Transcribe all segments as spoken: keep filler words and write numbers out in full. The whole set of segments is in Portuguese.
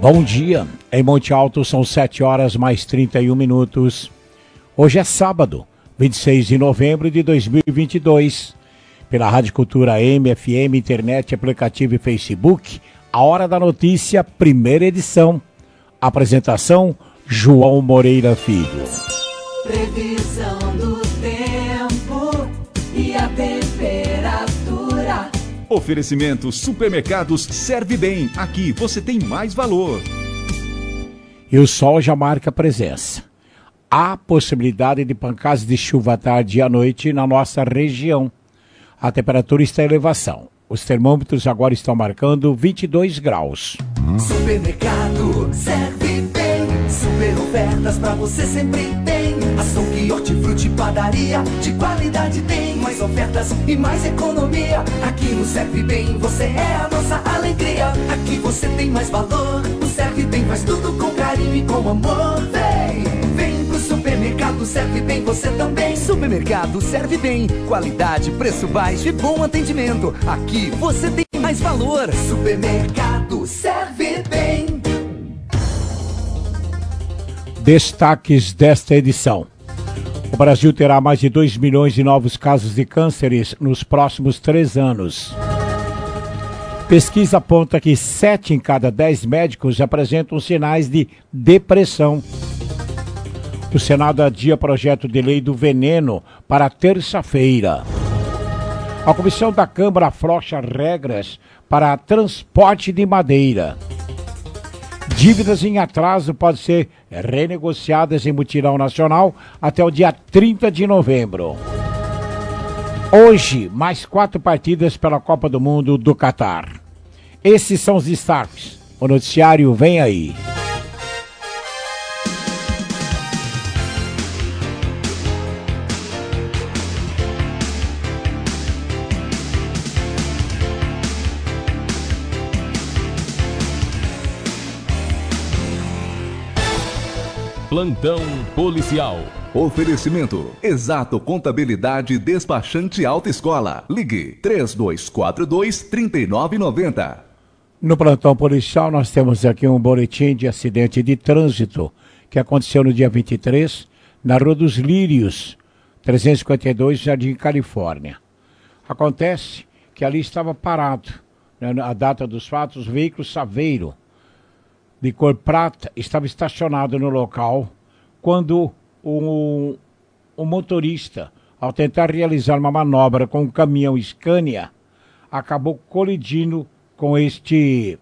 Bom dia, em Monte Alto são sete horas mais trinta e um minutos. Hoje é sábado, vinte e seis de novembro de dois mil e vinte e dois. Pela Rádio Cultura M, F M, internet, aplicativo e Facebook, a Hora da Notícia, primeira edição. Apresentação, João Moreira Filho. Previsão do tempo e a temperatura. Oferecimento Supermercados Serve Bem. Aqui você tem mais valor. E o sol já marca presença. Há possibilidade de pancadas de chuva à tarde e à noite na nossa região. A temperatura está em elevação. Os termômetros agora estão marcando vinte e dois graus. Supermercado Serve Bem. Super ofertas pra você sempre tem. Açougue, hortifruti, padaria, de qualidade tem. Mais ofertas e mais economia. Aqui no Serve Bem você é a nossa alegria. Aqui você tem mais valor. O Serve Bem faz tudo com carinho e com amor. Vem, vem pro Supermercado Serve Bem você também. Supermercado Serve Bem. Qualidade, preço baixo e bom atendimento. Aqui você tem mais valor. Supermercado Serve Bem. Destaques desta edição. O Brasil terá mais de dois milhões de novos casos de cânceres nos próximos três anos. Pesquisa aponta que sete em cada dez médicos apresentam sinais de depressão. O Senado adia projeto de lei do veneno para terça-feira. A comissão da Câmara afrouxa regras para transporte de madeira. Dívidas em atraso podem ser renegociadas em mutirão nacional até o dia trinta de novembro. Hoje, mais quatro partidas pela Copa do Mundo do Catar. Esses são os destaques. O noticiário vem aí. Plantão policial. Oferecimento Exato Contabilidade Despachante Alta Escola. Ligue três dois quatro dois, três nove nove zero. No plantão policial nós temos aqui um boletim de acidente de trânsito que aconteceu no dia vinte e três na Rua dos Lírios, trezentos e cinquenta e dois, Jardim Califórnia. Acontece que ali estava parado, né, a data dos fatos, o veículo Saveiro de cor prata estava estacionado no local quando o, o motorista, ao tentar realizar uma manobra com um caminhão Scania, acabou colidindo com este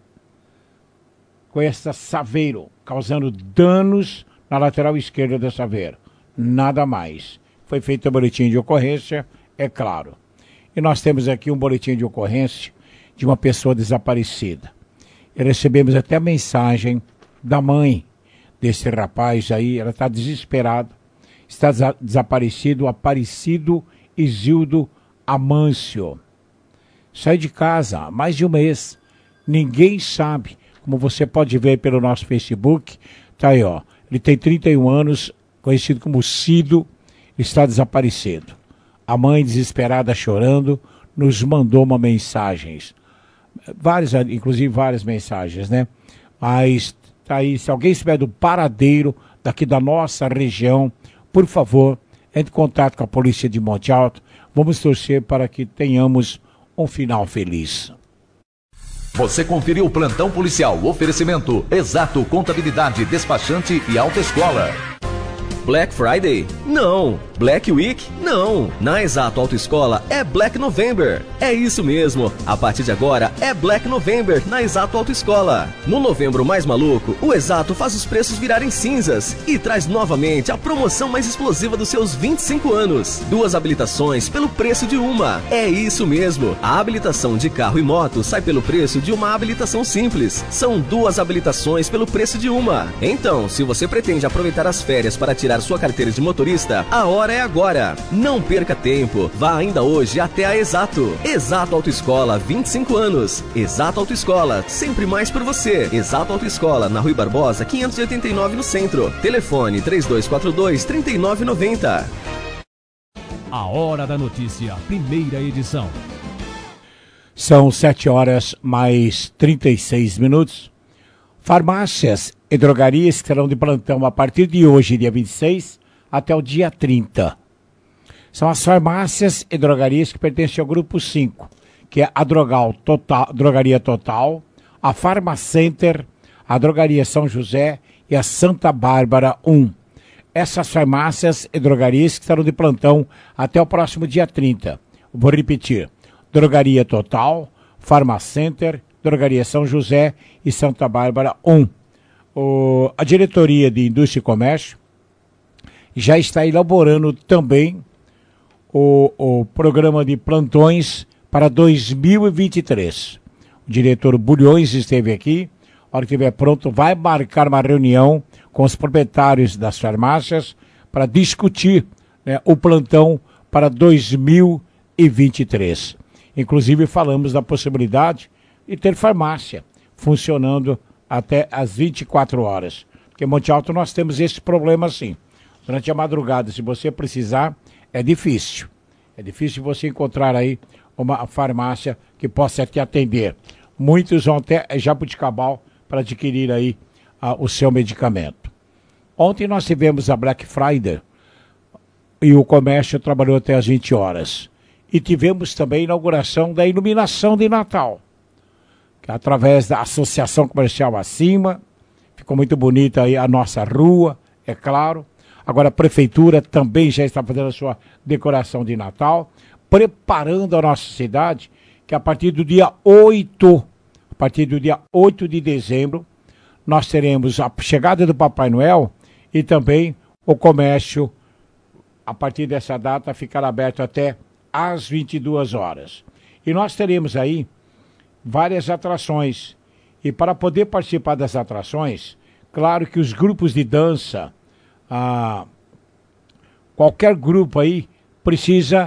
com esta Saveiro, causando danos na lateral esquerda da Saveiro. Nada mais. Foi feito o boletim de ocorrência, é claro. E nós temos aqui um boletim de ocorrência de uma pessoa desaparecida. E recebemos até a mensagem da mãe desse rapaz aí, ela está desesperada, está desa- desaparecido, Aparecido Isildo Amâncio. Sai de casa há mais de um mês, ninguém sabe, como você pode ver pelo nosso Facebook, tá aí ó, ele tem trinta e um anos, conhecido como Cido, está desaparecido. A mãe desesperada chorando, nos mandou uma mensagem. Várias, inclusive várias mensagens, né? Mas tá aí, se alguém estiver do paradeiro daqui da nossa região, por favor, entre em contato com a polícia de Monte Alto. Vamos torcer para que tenhamos um final feliz. Você conferiu o Plantão Policial. Oferecimento Exato Contabilidade Despachante e Autoescola. Black Friday? Não. Black Week? Não. Na Exato Autoescola é Black November. É isso mesmo. A partir de agora é Black November na Exato Autoescola. No novembro mais maluco, o Exato faz os preços virarem cinzas e traz novamente a promoção mais explosiva dos seus vinte e cinco anos. Duas habilitações pelo preço de uma. É isso mesmo. A habilitação de carro e moto sai pelo preço de uma habilitação simples. São duas habilitações pelo preço de uma. Então, se você pretende aproveitar as férias para tirar sua carteira de motorista, a hora é agora. Não perca tempo. Vá ainda hoje até a Exato. Exato Autoescola, vinte e cinco anos. Exato Autoescola, sempre mais por você. Exato Autoescola, na Rui Barbosa, quinhentos e oitenta e nove no centro. Telefone três dois quatro dois, três nove nove zero. A Hora da Notícia, primeira edição. São sete horas mais trinta e seis minutos. Farmácias e drogarias que serão de plantão a partir de hoje, dia vinte e seis, até o dia trinta. São as farmácias e drogarias que pertencem ao grupo cinco, que é a Drogal Total, Drogaria Total, a Farmacenter, a Drogaria São José e a Santa Bárbara um. Essas farmácias e drogarias que estarão de plantão até o próximo dia trinta. Vou repetir: Drogaria Total, Farmacenter, Drogaria São José e Santa Bárbara um. O, a Diretoria de Indústria e Comércio já está elaborando também o, o programa de plantões para dois mil e vinte e três. O diretor Bulhões esteve aqui. A hora que estiver pronto, vai marcar uma reunião com os proprietários das farmácias para discutir, né, o plantão para dois mil e vinte e três. Inclusive, falamos da possibilidade de ter farmácia funcionando até às vinte e quatro horas. Porque em Monte Alto nós temos esse problema sim. Durante a madrugada, se você precisar, é difícil. É difícil você encontrar aí uma farmácia que possa te atender. Muitos vão até Jabuticabal para adquirir aí ah, o seu medicamento. Ontem nós tivemos a Black Friday e o comércio trabalhou até às vinte horas. E tivemos também a inauguração da iluminação de Natal, que através da Associação Comercial Acima, ficou muito bonita aí a nossa rua, é claro. Agora a Prefeitura também já está fazendo a sua decoração de Natal, preparando a nossa cidade, que a partir do dia oito, a partir do dia oito de dezembro, nós teremos a chegada do Papai Noel e também o comércio, a partir dessa data, ficará aberto até às vinte e duas horas. E nós teremos aí várias atrações. E para poder participar das atrações, claro que os grupos de dança, ah, qualquer grupo aí precisa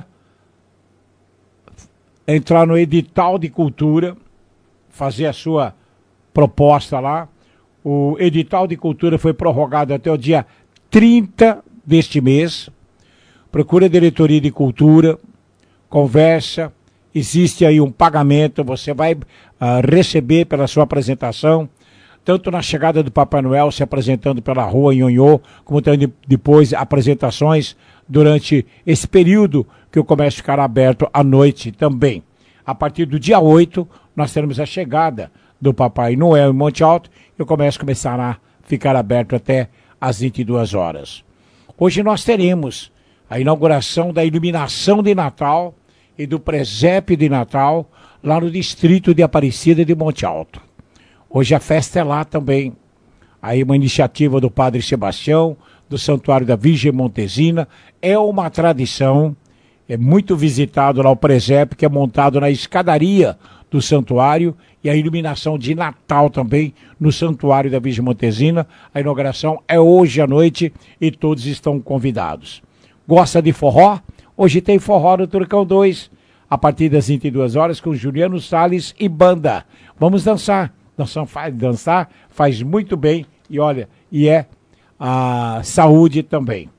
entrar no edital de cultura, fazer a sua proposta lá. O edital de cultura foi prorrogado até o dia trinta deste mês. Procura a diretoria de cultura, conversa, existe aí um pagamento, você vai uh, receber pela sua apresentação, tanto na chegada do Papai Noel se apresentando pela rua Nhonhô, como também depois apresentações durante esse período que o comércio ficará aberto à noite também. A partir do dia oito, nós teremos a chegada do Papai Noel em Monte Alto e o comércio começará a ficar aberto até às vinte e duas horas. Hoje nós teremos a inauguração da iluminação de Natal e do presépio de Natal lá no distrito de Aparecida de Monte Alto. Hoje a festa é lá também. Aí uma iniciativa do Padre Sebastião, do Santuário da Virgem Montesina. É uma tradição, é muito visitado lá o presépio, que é montado na escadaria do santuário, e a iluminação de Natal também no Santuário da Virgem Montesina. A inauguração é hoje à noite e todos estão convidados. Gosta de forró? Hoje tem forró no Turcão dois, a partir das vinte e duas horas, com Juliano Salles e banda. Vamos dançar. Dançar faz, dançar faz muito bem e olha, e é a saúde também.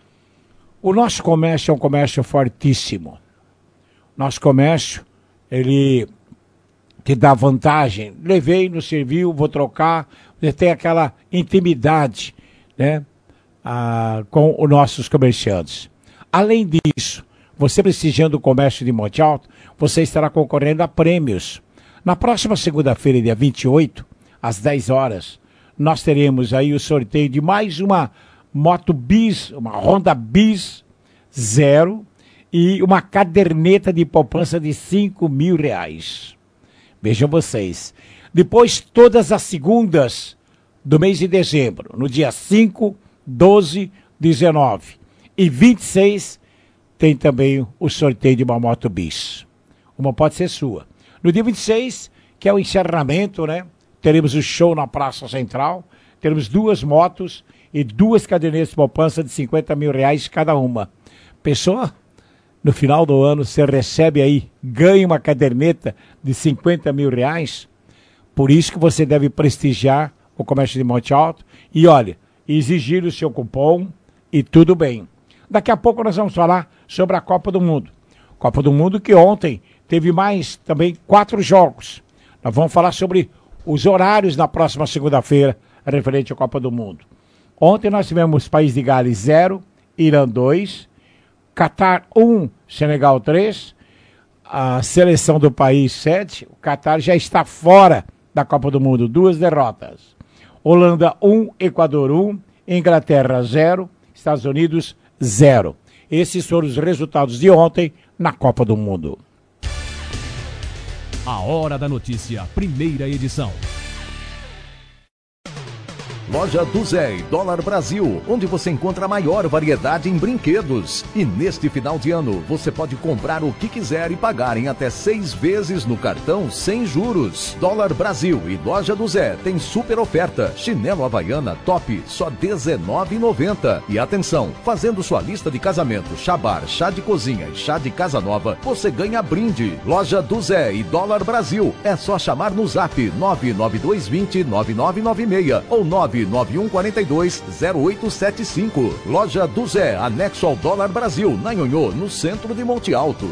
O nosso comércio é um comércio fortíssimo. Nosso comércio, ele te dá vantagem. Levei, não serviu, vou trocar. Você tem aquela intimidade, né, ah, com os nossos comerciantes. Além disso, você prestigiando o comércio de Monte Alto, você estará concorrendo a prêmios. Na próxima segunda-feira, dia vinte e oito, às dez horas, nós teremos aí o sorteio de mais uma Moto Bis, uma Honda Bis Zero e uma caderneta de poupança de cinco mil reais. Vejam vocês. Depois, todas as segundas do mês de dezembro, no dia cinco, doze, dezenove e vinte e seis, tem também o sorteio de uma Moto Bis. Uma pode ser sua. No dia vinte e seis, que é o encerramento, né? Teremos o show na Praça Central, teremos duas motos e duas cadernetas de poupança de cinquenta mil reais cada uma. Pessoa, no final do ano, você recebe aí, ganha uma caderneta de cinquenta mil reais. Por isso que você deve prestigiar o comércio de Monte Alto e, olha, exigir o seu cupom e tudo bem. Daqui a pouco nós vamos falar sobre a Copa do Mundo. Copa do Mundo que ontem teve mais também quatro jogos. Nós vamos falar sobre os horários na próxima segunda-feira, referente à Copa do Mundo. Ontem nós tivemos País de Gales zero, Irã dois, Catar um, Senegal três, a seleção do país sete, o Catar já está fora da Copa do Mundo, duas derrotas. Holanda um, Equador um, Inglaterra zero, Estados Unidos zero. Esses foram os resultados de ontem na Copa do Mundo. A Hora da Notícia, primeira edição. Loja do Zé e Dólar Brasil, onde você encontra a maior variedade em brinquedos. E neste final de ano, você pode comprar o que quiser e pagar em até seis vezes no cartão sem juros. Dólar Brasil e Loja do Zé tem super oferta. Chinelo Havaiana top, só dezenove reais e noventa centavos. E atenção, fazendo sua lista de casamento, chabar, chá de cozinha e chá de casa nova, você ganha brinde. Loja do Zé e Dólar Brasil. É só chamar no zap nove nove dois dois zero nove nove nove seis ou nove nove um quatro dois zero oito sete cinco. Loja do Zé, anexo ao Dólar Brasil, na Nhonhô, no centro de Monte Alto.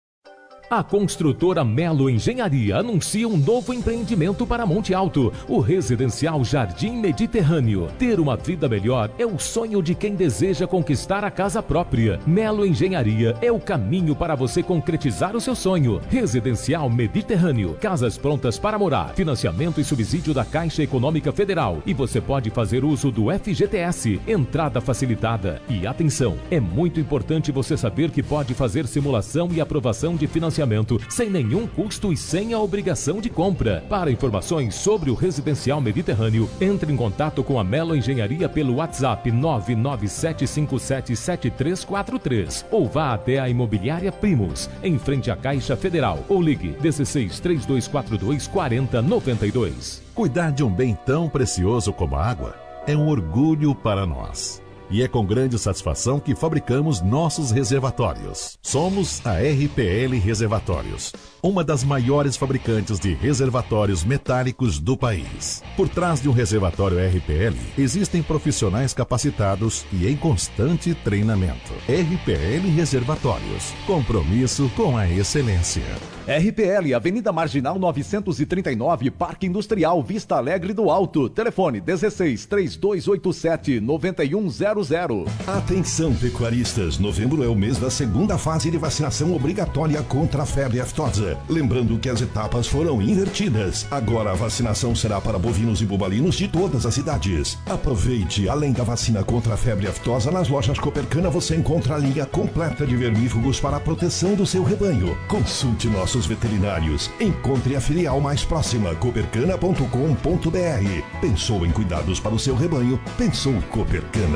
A construtora Melo Engenharia anuncia um novo empreendimento para Monte Alto, o Residencial Jardim Mediterrâneo. Ter uma vida melhor é o sonho de quem deseja conquistar a casa própria. Melo Engenharia é o caminho para você concretizar o seu sonho. Residencial Mediterrâneo, casas prontas para morar, financiamento e subsídio da Caixa Econômica Federal. E você pode fazer uso do F G T S, entrada facilitada. E atenção, é muito importante você saber que pode fazer simulação e aprovação de financiamento sem nenhum custo e sem a obrigação de compra. Para informações sobre o Residencial Mediterrâneo, entre em contato com a Melo Engenharia pelo WhatsApp nove nove sete cinco sete sete três quatro três ou vá até a Imobiliária Primos, em frente à Caixa Federal, ou ligue dezesseis, trinta e dois quarenta e dois, quarenta, noventa e dois. Cuidar de um bem tão precioso como a água é um orgulho para nós. E é com grande satisfação que fabricamos nossos reservatórios. Somos a R P L Reservatórios, uma das maiores fabricantes de reservatórios metálicos do país. Por trás de um reservatório R P L, existem profissionais capacitados e em constante treinamento. R P L Reservatórios, compromisso com a excelência. R P L, Avenida Marginal novecentos e trinta e nove, Parque Industrial Vista Alegre do Alto. Telefone dezesseis, trinta e dois oitenta e sete, noventa e um zero zero. Atenção, pecuaristas, novembro é o mês da segunda fase de vacinação obrigatória contra a febre aftosa. Lembrando que as etapas foram invertidas. Agora a vacinação será para bovinos e bubalinos de todas as idades. Aproveite, além da vacina contra a febre aftosa, nas lojas Copercana você encontra a linha completa de vermífugos para a proteção do seu rebanho. Consulte nossos veterinários. Encontre a filial mais próxima, copercana ponto com ponto br. Pensou em cuidados para o seu rebanho? Pensou Copercana.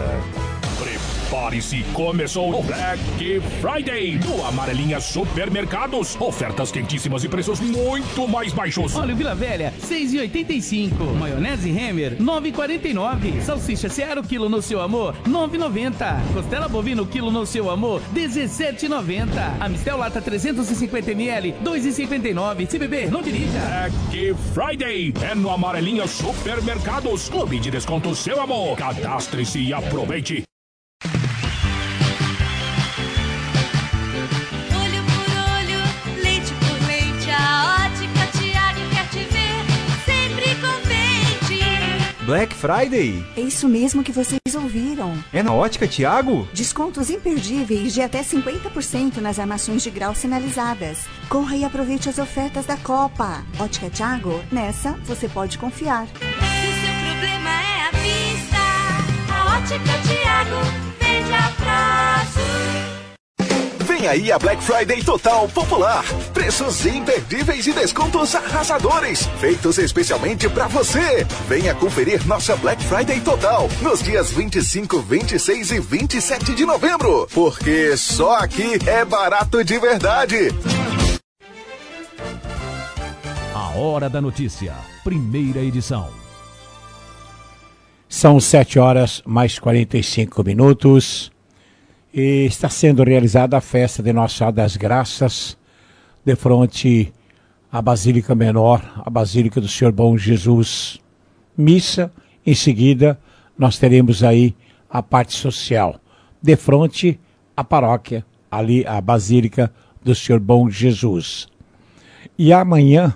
Prepare-se, começou o Black Friday do Amarelinha Supermercados. Ofertas quentíssimas e preços muito mais baixos. Óleo Vila Velha, seis reais e oitenta e cinco. Maionese Hemmer, nove reais e quarenta e nove. Salsicha Seara, quilo no seu amor, nove reais e noventa. Costela bovina, quilo no seu amor, dezessete reais e noventa. Amistel Lata trezentos e cinquenta mililitros, dois reais e cinquenta e nove. Se beber, não dirija. Black Friday é no Amarelinha Supermercados. Clube de desconto seu amor. Cadastre-se e aproveite. Black Friday? É isso mesmo que vocês ouviram. É na Ótica Thiago? Descontos imperdíveis de até cinquenta por cento nas armações de grau sinalizadas. Corra e aproveite as ofertas da Copa. Ótica Thiago, nessa você pode confiar. Se o seu problema é a vista, a Ótica Thiago vende a prazo. Vem aí a Black Friday Total Popular. Preços imperdíveis e descontos arrasadores, feitos especialmente para você. Venha conferir nossa Black Friday Total nos dias vinte e cinco, vinte e seis e vinte e sete de novembro. Porque só aqui é barato de verdade. A Hora da Notícia, primeira edição. São sete horas mais quarenta e cinco minutos. E está sendo realizada a festa de Nossa Senhora das Graças, de frente à Basílica Menor, a Basílica do Senhor Bom Jesus. Missa, em seguida nós teremos aí a parte social, de frente à paróquia, ali a Basílica do Senhor Bom Jesus. E amanhã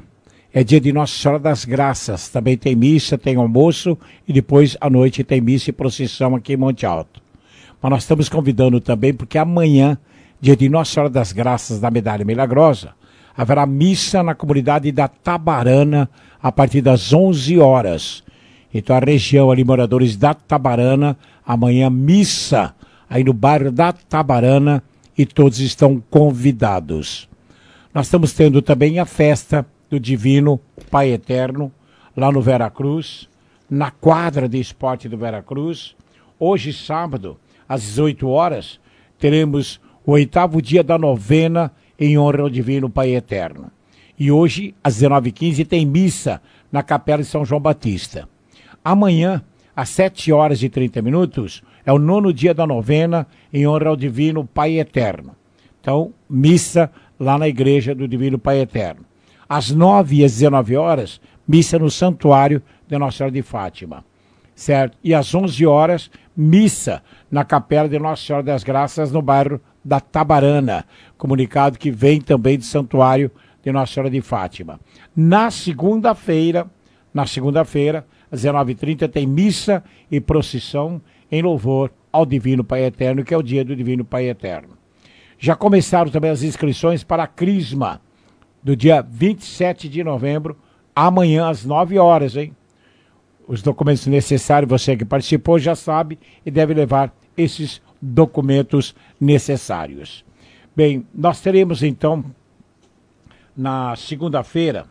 é dia de Nossa Senhora das Graças. Também tem missa, tem almoço e depois à noite tem missa e procissão aqui em Monte Alto. Mas nós estamos convidando também porque amanhã, dia de Nossa Senhora das Graças da Medalha Milagrosa, haverá missa na comunidade da Tabarana a partir das onze horas. Então a região ali, moradores da Tabarana, amanhã missa aí no bairro da Tabarana e todos estão convidados. Nós estamos tendo também a festa do Divino Pai Eterno, lá no Veracruz, na quadra de esporte do Veracruz. Hoje, sábado, às dezoito horas, teremos o oitavo dia da novena em honra ao Divino Pai Eterno. E hoje, às dezenove e quinze, tem missa na Capela de São João Batista. Amanhã, às sete horas e trinta minutos, é o nono dia da novena em honra ao Divino Pai Eterno. Então, missa lá na igreja do Divino Pai Eterno. Às nove e às dezenove horas, missa no Santuário de Nossa Senhora de Fátima. Certo? E às onze horas, missa na Capela de Nossa Senhora das Graças, no bairro da Tabarana. Comunicado que vem também do Santuário de Nossa Senhora de Fátima. Na segunda-feira, na segunda-feira, às dezenove e trinta, tem missa e procissão em louvor ao Divino Pai Eterno, que é o dia do Divino Pai Eterno. Já começaram também as inscrições para a Crisma, do dia vinte e sete de novembro, amanhã às nove horas, hein? Os documentos necessários, você que participou já sabe e deve levar esses documentos necessários. Bem, nós teremos então, na segunda-feira,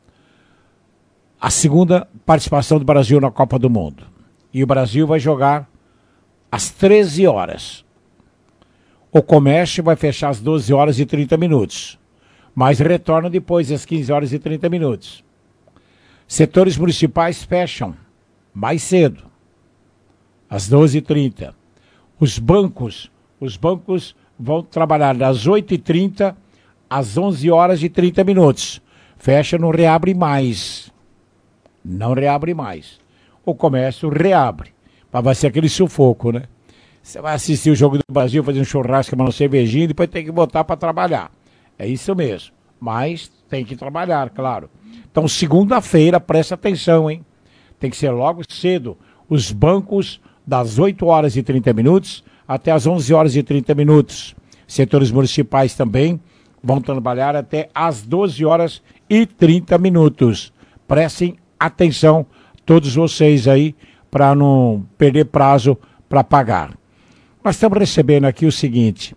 a segunda participação do Brasil na Copa do Mundo. E o Brasil vai jogar às treze horas. O comércio vai fechar às doze horas e trinta minutos. Mas retorna depois às quinze horas e trinta minutos. Setores municipais fecham mais cedo, às doze e trinta. Os bancos, os bancos vão trabalhar das oito e trinta às onze horas e trinta minutos. Fecha, não reabre mais. Não reabre mais. O comércio reabre. Mas vai ser aquele sufoco, né? Você vai assistir o Jogo do Brasil, fazer um churrasco, uma cervejinha, e depois tem que botar para trabalhar. É isso mesmo. Mas tem que trabalhar, claro. Então, segunda-feira, presta atenção, hein? Tem que ser logo cedo. Os bancos, das oito horas e trinta minutos até as onze horas e trinta minutos. Setores municipais também vão trabalhar até às doze horas e trinta minutos. Prestem atenção, todos vocês aí, para não perder prazo para pagar. Nós estamos recebendo aqui o seguinte,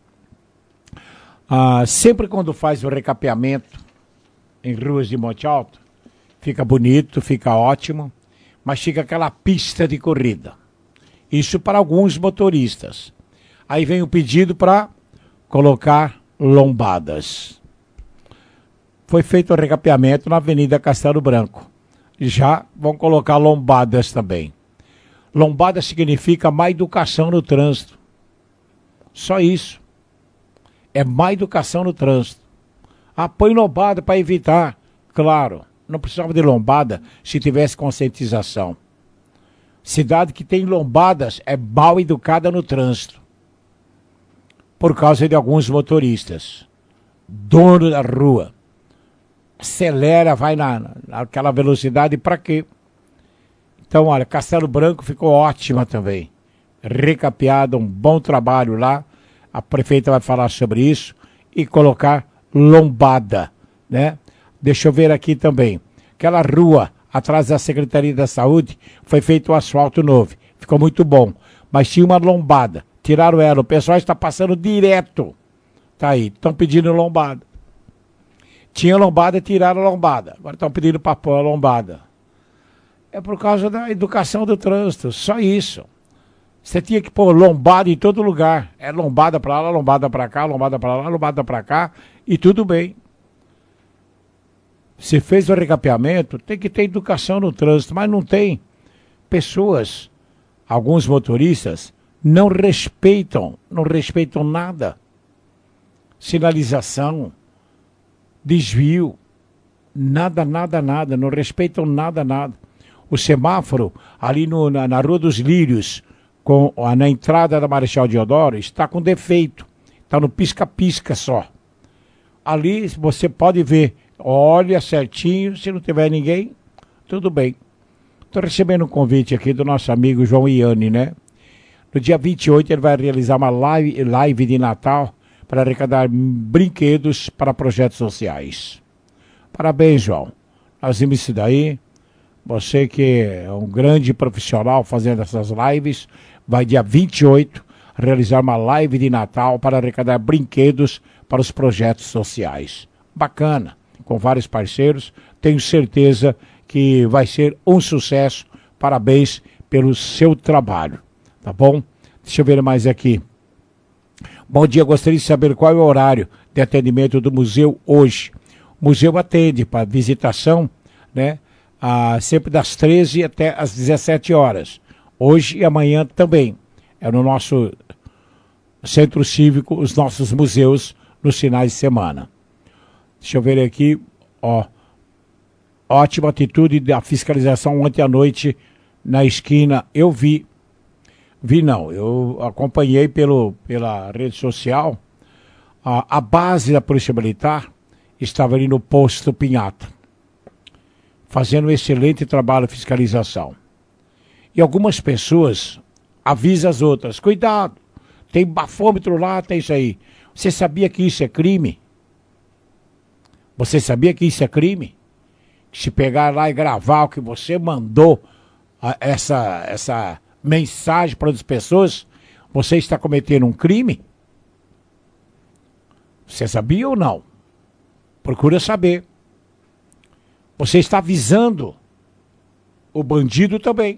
ah, sempre quando faz o recapeamento em ruas de Monte Alto, fica bonito, fica ótimo, mas fica aquela pista de corrida. Isso para alguns motoristas. Aí vem o pedido para colocar lombadas. Foi feito o recapeamento na Avenida Castelo Branco. Já vão colocar lombadas também. Lombada significa má educação no trânsito. Só isso. É má educação no trânsito. Ah, põe lombada para evitar. Claro, não precisava de lombada se tivesse conscientização. Cidade que tem lombadas é mal educada no trânsito. Por causa de alguns motoristas. Dono da rua. Acelera, vai na, naquela velocidade, para quê? Então, olha, Castelo Branco ficou ótima também. Recapeada, um bom trabalho lá. A prefeita vai falar sobre isso. E colocar lombada, né? Deixa eu ver aqui também. Aquela rua atrás da Secretaria da Saúde foi feito um asfalto novo. Ficou muito bom. Mas tinha uma lombada. Tiraram ela. O pessoal está passando direto. Tá aí. Estão pedindo lombada. Tinha lombada e tiraram a lombada. Agora estão pedindo para pôr a lombada. É por causa da educação do trânsito. Só isso. Você tinha que pôr lombada em todo lugar. É lombada para lá, lombada para cá, lombada para lá, lombada para cá. E tudo bem. Se fez o recapeamento, tem que ter educação no trânsito. Mas não tem. Pessoas, alguns motoristas, não respeitam. Não respeitam nada. Sinalização. Desvio. Nada, nada, nada. Não respeitam nada, nada. O semáforo, ali no, na, na Rua dos Lírios, com, na entrada da Marechal Deodoro, está com defeito. Está no pisca-pisca só. Ali você pode ver olha certinho, se não tiver ninguém, tudo bem. Estou recebendo um convite aqui do nosso amigo João Iane, né? No dia vinte e oito ele vai realizar uma live, live de Natal para arrecadar brinquedos para projetos sociais. Parabéns, João. Nós vimos isso daí. Você que é um grande profissional fazendo essas lives, vai dia vinte e oito realizar uma live de Natal para arrecadar brinquedos para os projetos sociais. Bacana, com vários parceiros. Tenho certeza que vai ser um sucesso. Parabéns pelo seu trabalho, tá bom? Deixa eu ver mais aqui. Bom dia, gostaria de saber qual é o horário de atendimento do museu hoje. O museu atende para visitação, né? Ah, sempre das treze até as dezessete horas. Hoje e amanhã também. É no nosso centro cívico, os nossos museus nos finais de semana. Deixa eu ver aqui, ó. Ótima atitude da fiscalização ontem à noite na esquina. Eu vi, vi não, eu acompanhei pelo, pela rede social. A, a base da Polícia Militar estava ali no posto Pinhata, fazendo um excelente trabalho de fiscalização. E algumas pessoas avisam as outras, cuidado, tem bafômetro lá, tem isso aí. Você sabia que isso é crime? Você sabia que isso é crime? Se pegar lá e gravar o que você mandou, essa, essa mensagem para as pessoas, você está cometendo um crime? Você sabia ou não? Procura saber. Você está avisando o bandido também.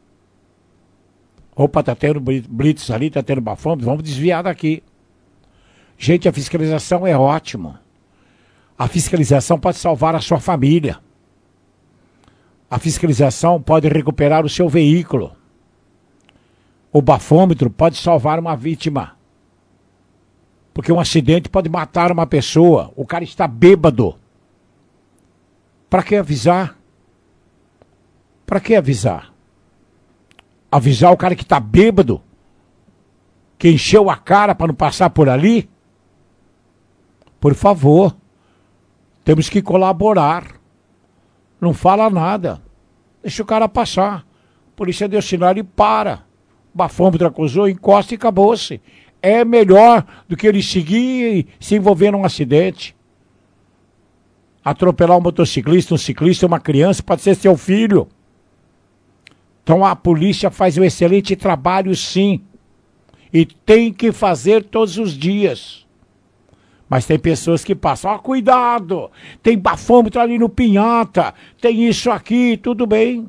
Opa, tá tendo blitz ali, tá tendo bafômetro, vamos desviar daqui. Gente, a fiscalização é ótima. A fiscalização pode salvar a sua família. A fiscalização pode recuperar o seu veículo. O bafômetro pode salvar uma vítima. Porque um acidente pode matar uma pessoa. O cara está bêbado. Para que avisar? Para que avisar? Avisar o cara que está bêbado? Que encheu a cara para não passar por ali? Por favor. Temos que colaborar. Não fala nada. Deixa o cara passar. A polícia deu sinal e para. O bafômetro acusou, encosta e acabou-se. É melhor do que ele seguir e se envolver num acidente. Atropelar um motociclista, um ciclista, uma criança, pode ser seu filho. Então a polícia faz um excelente trabalho, sim. E tem que fazer todos os dias. Mas tem pessoas que passam, ó, oh, cuidado, tem bafômetro ali no Pinhata, tem isso aqui, tudo bem.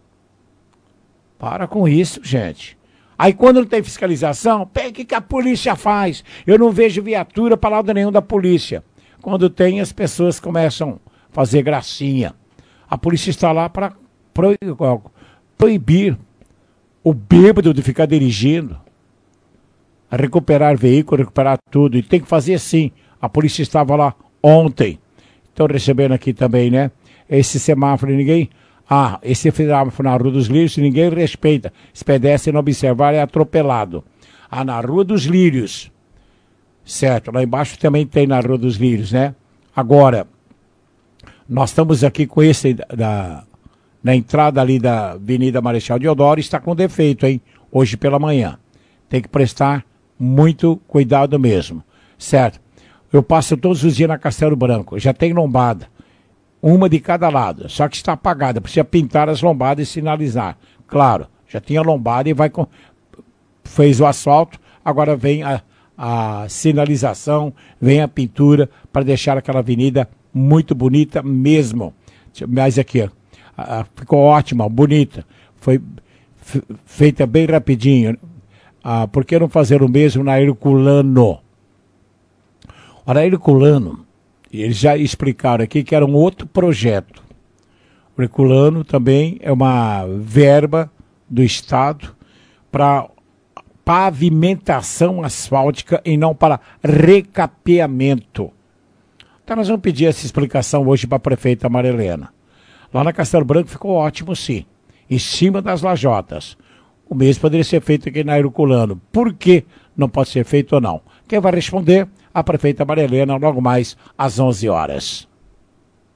Para com isso, gente. Aí quando não tem fiscalização, o que, que a polícia faz? Eu não vejo viatura para lado nenhum da polícia. Quando tem, as pessoas começam a fazer gracinha. A polícia está lá para proibir o bêbado de ficar dirigindo, a recuperar veículo, recuperar tudo. E tem que fazer assim. A polícia estava lá ontem. Estão recebendo aqui também, né? Esse semáforo, ninguém... Ah, esse semáforo na Rua dos Lírios, ninguém respeita. Se pedestre não observar, é atropelado. Ah, na Rua dos Lírios. Certo, lá embaixo também tem na Rua dos Lírios, né? Agora, nós estamos aqui com esse da, na entrada ali da Avenida Marechal Deodoro, está com defeito, hein? Hoje pela manhã. Tem que prestar muito cuidado mesmo, certo? Eu passo todos os dias na Castelo Branco, já tem lombada, uma de cada lado, só que está apagada, precisa pintar as lombadas e sinalizar. Claro, já tinha lombada e vai com... fez o asfalto, agora vem a, a sinalização, vem a pintura para deixar aquela avenida muito bonita mesmo. Mas aqui, ó, a, a, ficou ótima, bonita, foi f, feita bem rapidinho. Ah, por que não fazer o mesmo na Herculano? Ora, a Herculano, eles já explicaram aqui que era um outro projeto. O Herculano também é uma verba do Estado para pavimentação asfáltica e não para recapeamento. Então nós vamos pedir essa explicação hoje para a prefeita Maria Helena. Lá na Castelo Branco ficou ótimo, sim, em cima das lajotas. O mesmo poderia ser feito aqui na Herculano. Por que não pode ser feito ou não? Quem vai responder? A prefeita Maria Helena, logo mais às onze horas.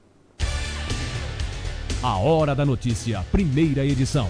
A Hora da Notícia, primeira edição.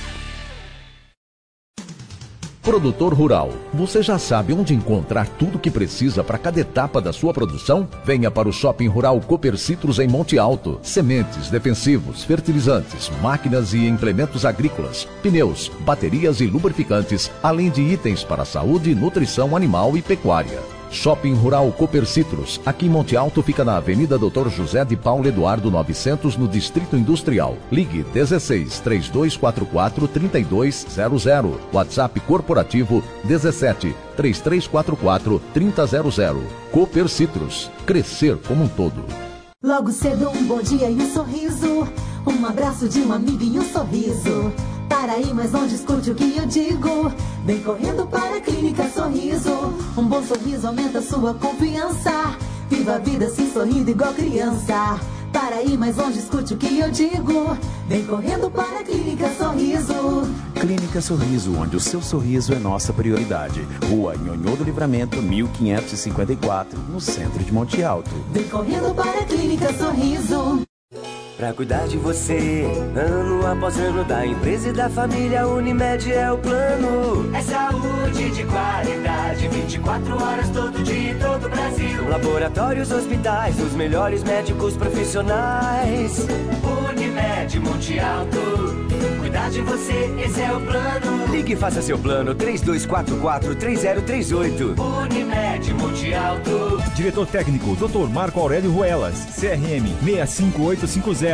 Produtor rural, você já sabe onde encontrar tudo que precisa para cada etapa da sua produção? Venha para o Shopping Rural Cooper Citrus em Monte Alto. Sementes, defensivos, fertilizantes, máquinas e implementos agrícolas, pneus, baterias e lubrificantes, além de itens para saúde, nutrição animal e pecuária. Shopping Rural Cooper Citrus, aqui em Monte Alto, fica na Avenida doutor José de Paulo Eduardo novecentos, no Distrito Industrial. Ligue dezesseis, três dois quatro quatro, três dois zero zero. WhatsApp corporativo dezessete, três três quatro quatro, três zero zero zero. Cooper Citrus, crescer como um todo. Logo cedo um bom dia e um sorriso, um abraço de um amigo e um sorriso. Para aí, mas não discute o que eu digo. Vem correndo para a Clínica Sorriso. Um bom sorriso aumenta sua confiança. Viva a vida assim sorrindo igual criança. Para aí, mas não discute o que eu digo. Vem correndo para a Clínica Sorriso. Clínica Sorriso, onde o seu sorriso é nossa prioridade. Rua Nhonhô do Livramento, mil quinhentos e cinquenta e quatro, no centro de Monte Alto. Vem correndo para a Clínica Sorriso. Pra cuidar de você, ano após ano, da empresa e da família, Unimed é o plano. É saúde de qualidade, vinte e quatro horas todo dia em todo o Brasil. Laboratórios, hospitais, os melhores médicos profissionais. Unimed Monte Alto, cuidar de você, esse é o plano. Ligue e faça seu plano, três dois quatro quatro, três zero três oito. Unimed Monte Alto. Diretor técnico, doutor Marco Aurélio Ruelas, C R M seis cinco oito cinco zero.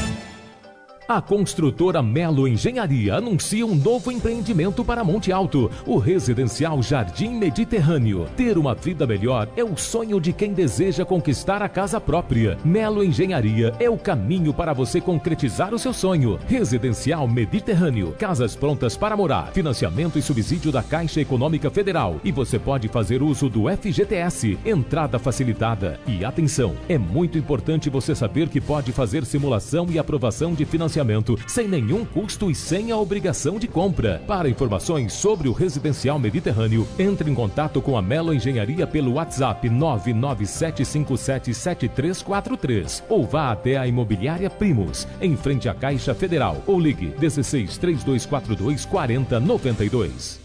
A construtora Melo Engenharia anuncia um novo empreendimento para Monte Alto, o residencial Jardim Mediterrâneo. Ter uma vida melhor é o sonho de quem deseja conquistar a casa própria. Melo Engenharia é o caminho para você concretizar o seu sonho. Residencial Mediterrâneo, casas prontas para morar, financiamento e subsídio da Caixa Econômica Federal. E você pode fazer uso do F G T S, entrada facilitada. E atenção, é muito importante você saber que pode fazer simulação e aprovação de financiamento sem nenhum custo e sem a obrigação de compra. Para informações sobre o Residencial Mediterrâneo, entre em contato com a Melo Engenharia pelo WhatsApp nove nove sete cinco sete sete três quatro três ou vá até a Imobiliária Primos, em frente à Caixa Federal, ou ligue dezesseis, três dois quatro dois, quarenta, noventa e dois.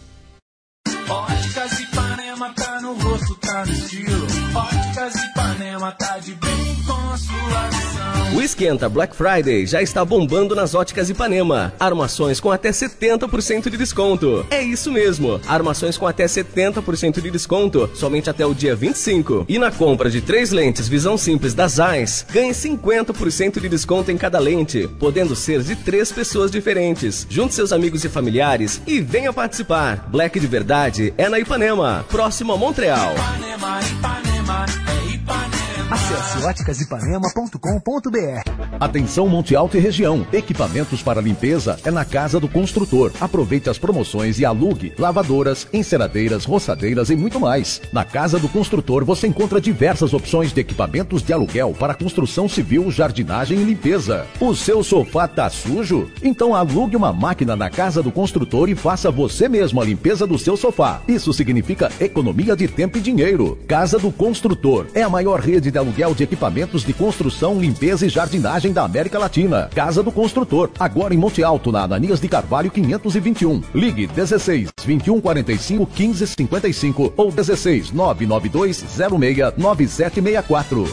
Óticas Ipanema tá no rosto, tá no estilo. Óticas Ipanema tá de bem com a sua visão. O Esquenta Black Friday já está bombando nas Óticas Ipanema. Armações com até setenta por cento de desconto. É isso mesmo, armações com até setenta por cento de desconto, somente até o dia vinte e cinco. E na compra de três lentes Visão Simples da Zeiss, ganhe cinquenta por cento de desconto em cada lente, podendo ser de três pessoas diferentes. Junte seus amigos e familiares e venha participar. Black de verdade é na Ipanema, próximo a Montreal. Ipanema, Ipanema, é Ipanema. Acesse óticas ipanema ponto com ponto b r. Atenção Monte Alto e região. Equipamentos para limpeza é na Casa do Construtor. Aproveite as promoções e alugue lavadoras, enceradeiras, roçadeiras e muito mais. Na Casa do Construtor você encontra diversas opções de equipamentos de aluguel para construção civil, jardinagem e limpeza. O seu sofá tá sujo? Então alugue uma máquina na Casa do Construtor e faça você mesmo a limpeza do seu sofá. Isso significa economia de tempo e dinheiro. Casa do Construtor é a maior rede de aluguel de equipamentos de construção, limpeza e jardinagem da América Latina. Casa do Construtor, agora em Monte Alto, na Ananias de Carvalho quinhentos e vinte e um. Ligue dezesseis, vinte e um, quarenta e cinco, quinze, cinquenta e cinco ou dezesseis, nove nove dois, zero seis, nove sete seis quatro.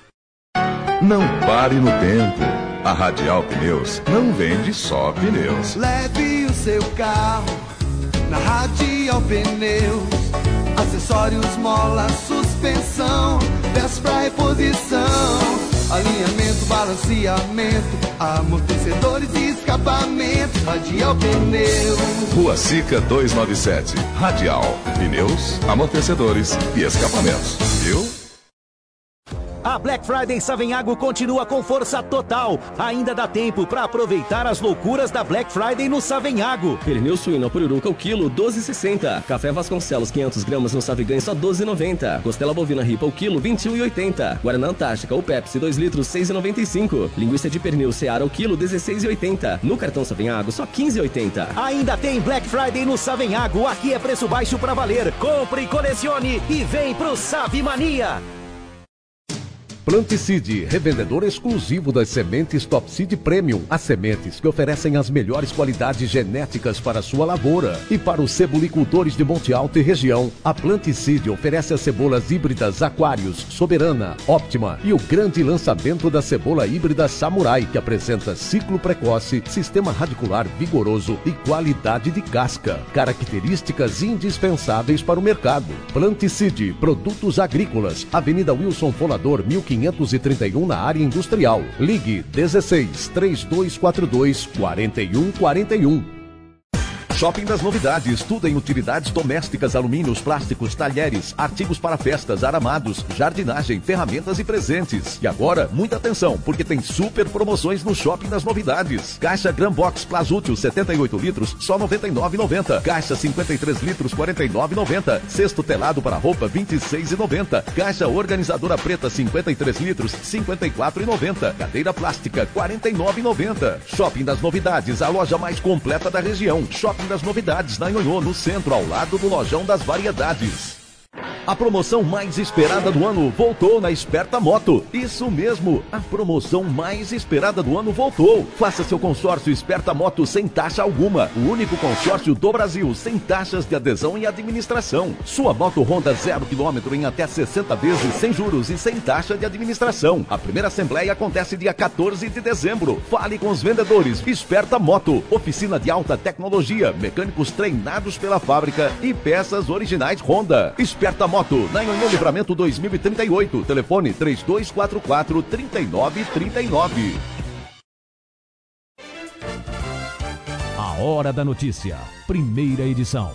Não pare no tempo. A Radial Pneus não vende só pneus. Leve o seu carro na Radial Pneus. Acessórios, mola, suspensão, peças pra reposição, alinhamento, balanceamento, amortecedores e escapamento. Radial Pneus. Rua Sica duzentos e noventa e sete. Radial Pneus, amortecedores e escapamentos. Viu? A Black Friday Savenhago continua com força total. Ainda dá tempo para aproveitar as loucuras da Black Friday no Savenhago. Pernil suíno pururuca o quilo, doze e sessenta. Café Vasconcelos, quinhentos gramas no Savigan, só doze e noventa. Costela bovina ripa o quilo, vinte e um e oitenta. Guaraná Antártica ou Pepsi, dois litros, seis e noventa e cinco. Linguiça de pernil Seara o quilo, dezesseis e oitenta. No cartão Savenhago, só quinze e oitenta. Ainda tem Black Friday no Savenhago. Aqui é preço baixo para valer. Compre, colecione e vem pro Savimania. Planticide, revendedor exclusivo das sementes Top Seed Premium. As sementes que oferecem as melhores qualidades genéticas para a sua lavoura. E para os cebolicultores de Monte Alto e região, a Planticide oferece as cebolas híbridas Aquários, Soberana, Óptima e o grande lançamento da cebola híbrida Samurai, que apresenta ciclo precoce, sistema radicular vigoroso e qualidade de casca. Características indispensáveis para o mercado. Planticide, produtos agrícolas, Avenida Wilson Fonador, mil quinhentos e trinta e um, na área industrial. Ligue dezesseis, três dois quatro dois, quatro um quatro um. Shopping das Novidades, tudo em utilidades domésticas, alumínios, plásticos, talheres, artigos para festas, aramados, jardinagem, ferramentas e presentes. E agora, muita atenção, porque tem super promoções no Shopping das Novidades. Caixa Gran Box Plasútil setenta e oito litros, só noventa e nove reais e noventa centavos. Caixa cinquenta e três litros, quarenta e nove reais e noventa centavos. Cesto telado para roupa, vinte e seis reais e noventa centavos. Caixa organizadora preta, cinquenta e três litros, cinquenta e quatro reais e noventa centavos. Cadeira plástica, quarenta e nove reais e noventa centavos. Shopping das Novidades, a loja mais completa da região. Shopping das Novidades, na Nhonhô, no centro, ao lado do Lojão das Variedades. A promoção mais esperada do ano voltou na Esperta Moto. Isso mesmo, a promoção mais esperada do ano voltou. Faça seu consórcio Esperta Moto sem taxa alguma. O único consórcio do Brasil sem taxas de adesão e administração. Sua moto Honda zero quilômetro em até sessenta vezes sem juros e sem taxa de administração. A primeira assembleia acontece dia quatorze de dezembro. Fale com os vendedores. Esperta Moto, oficina de alta tecnologia, mecânicos treinados pela fábrica e peças originais Honda. Esperta Moto, na Nhonhô Livramento dois mil e trinta e oito. Telefone três dois quatro quatro, três nove três nove. A Hora da Notícia, primeira edição.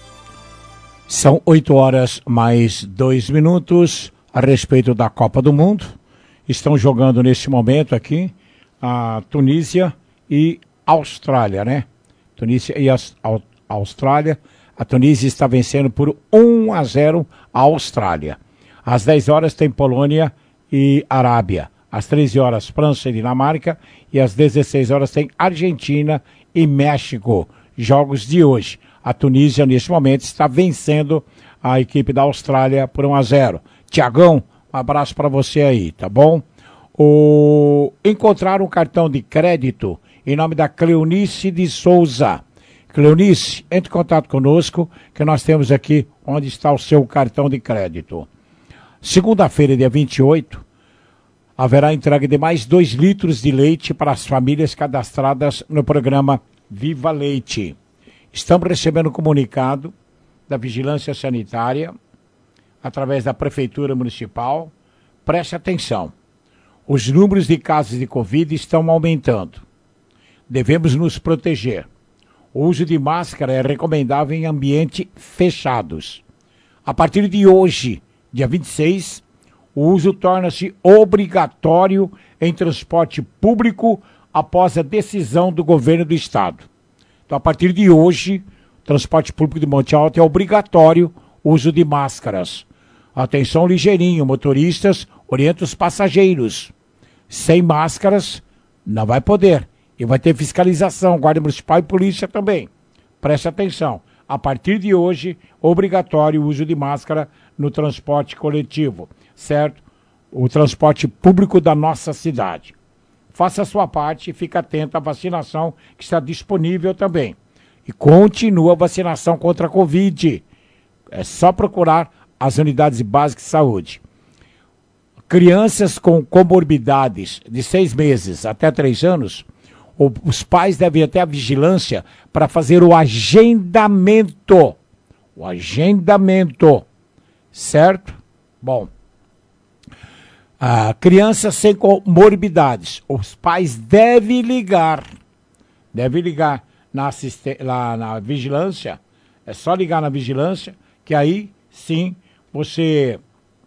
São oito horas mais dois minutos a respeito da Copa do Mundo. Estão jogando neste momento aqui a Tunísia e a Austrália, né? Tunísia e a Austrália. A Tunísia está vencendo por um a zero a Austrália. Às dez horas tem Polônia e Arábia. Às treze horas, França e Dinamarca. E às dezesseis horas tem Argentina e México. Jogos de hoje. A Tunísia, neste momento, está vencendo a equipe da Austrália por um a zero. Tiagão, um abraço para você aí, tá bom? O... Encontraram um cartão de crédito em nome da Cleonice de Souza. Cleonice, entre em contato conosco, que nós temos aqui onde está o seu cartão de crédito. Segunda-feira, dia vinte e oito, haverá entrega de mais dois litros de leite para as famílias cadastradas no programa Viva Leite. Estamos recebendo um comunicado da Vigilância Sanitária, através da Prefeitura Municipal. Preste atenção. Os números de casos de Covid estão aumentando. Devemos nos proteger. O uso de máscara é recomendável em ambientes fechados. A partir de hoje, dia vinte e seis, o uso torna-se obrigatório em transporte público após a decisão do governo do estado. Então, a partir de hoje, o transporte público de Monte Alto é obrigatório o uso de máscaras. Atenção ligeirinho, motoristas, orienta os passageiros. Sem máscaras, não vai poder. E vai ter fiscalização, Guarda Municipal e Polícia também. Preste atenção. A partir de hoje, obrigatório o uso de máscara no transporte coletivo, certo? O transporte público da nossa cidade. Faça a sua parte e fique atento à vacinação que está disponível também. E continua a vacinação contra a Covid. É só procurar as unidades básicas de saúde. Crianças com comorbidades de seis meses até três anos, os pais devem ter a vigilância para fazer o agendamento. O agendamento. Certo? Bom. Ah, crianças sem comorbidades. Os pais devem ligar. Devem ligar na, lá na vigilância. É só ligar na vigilância, que aí sim você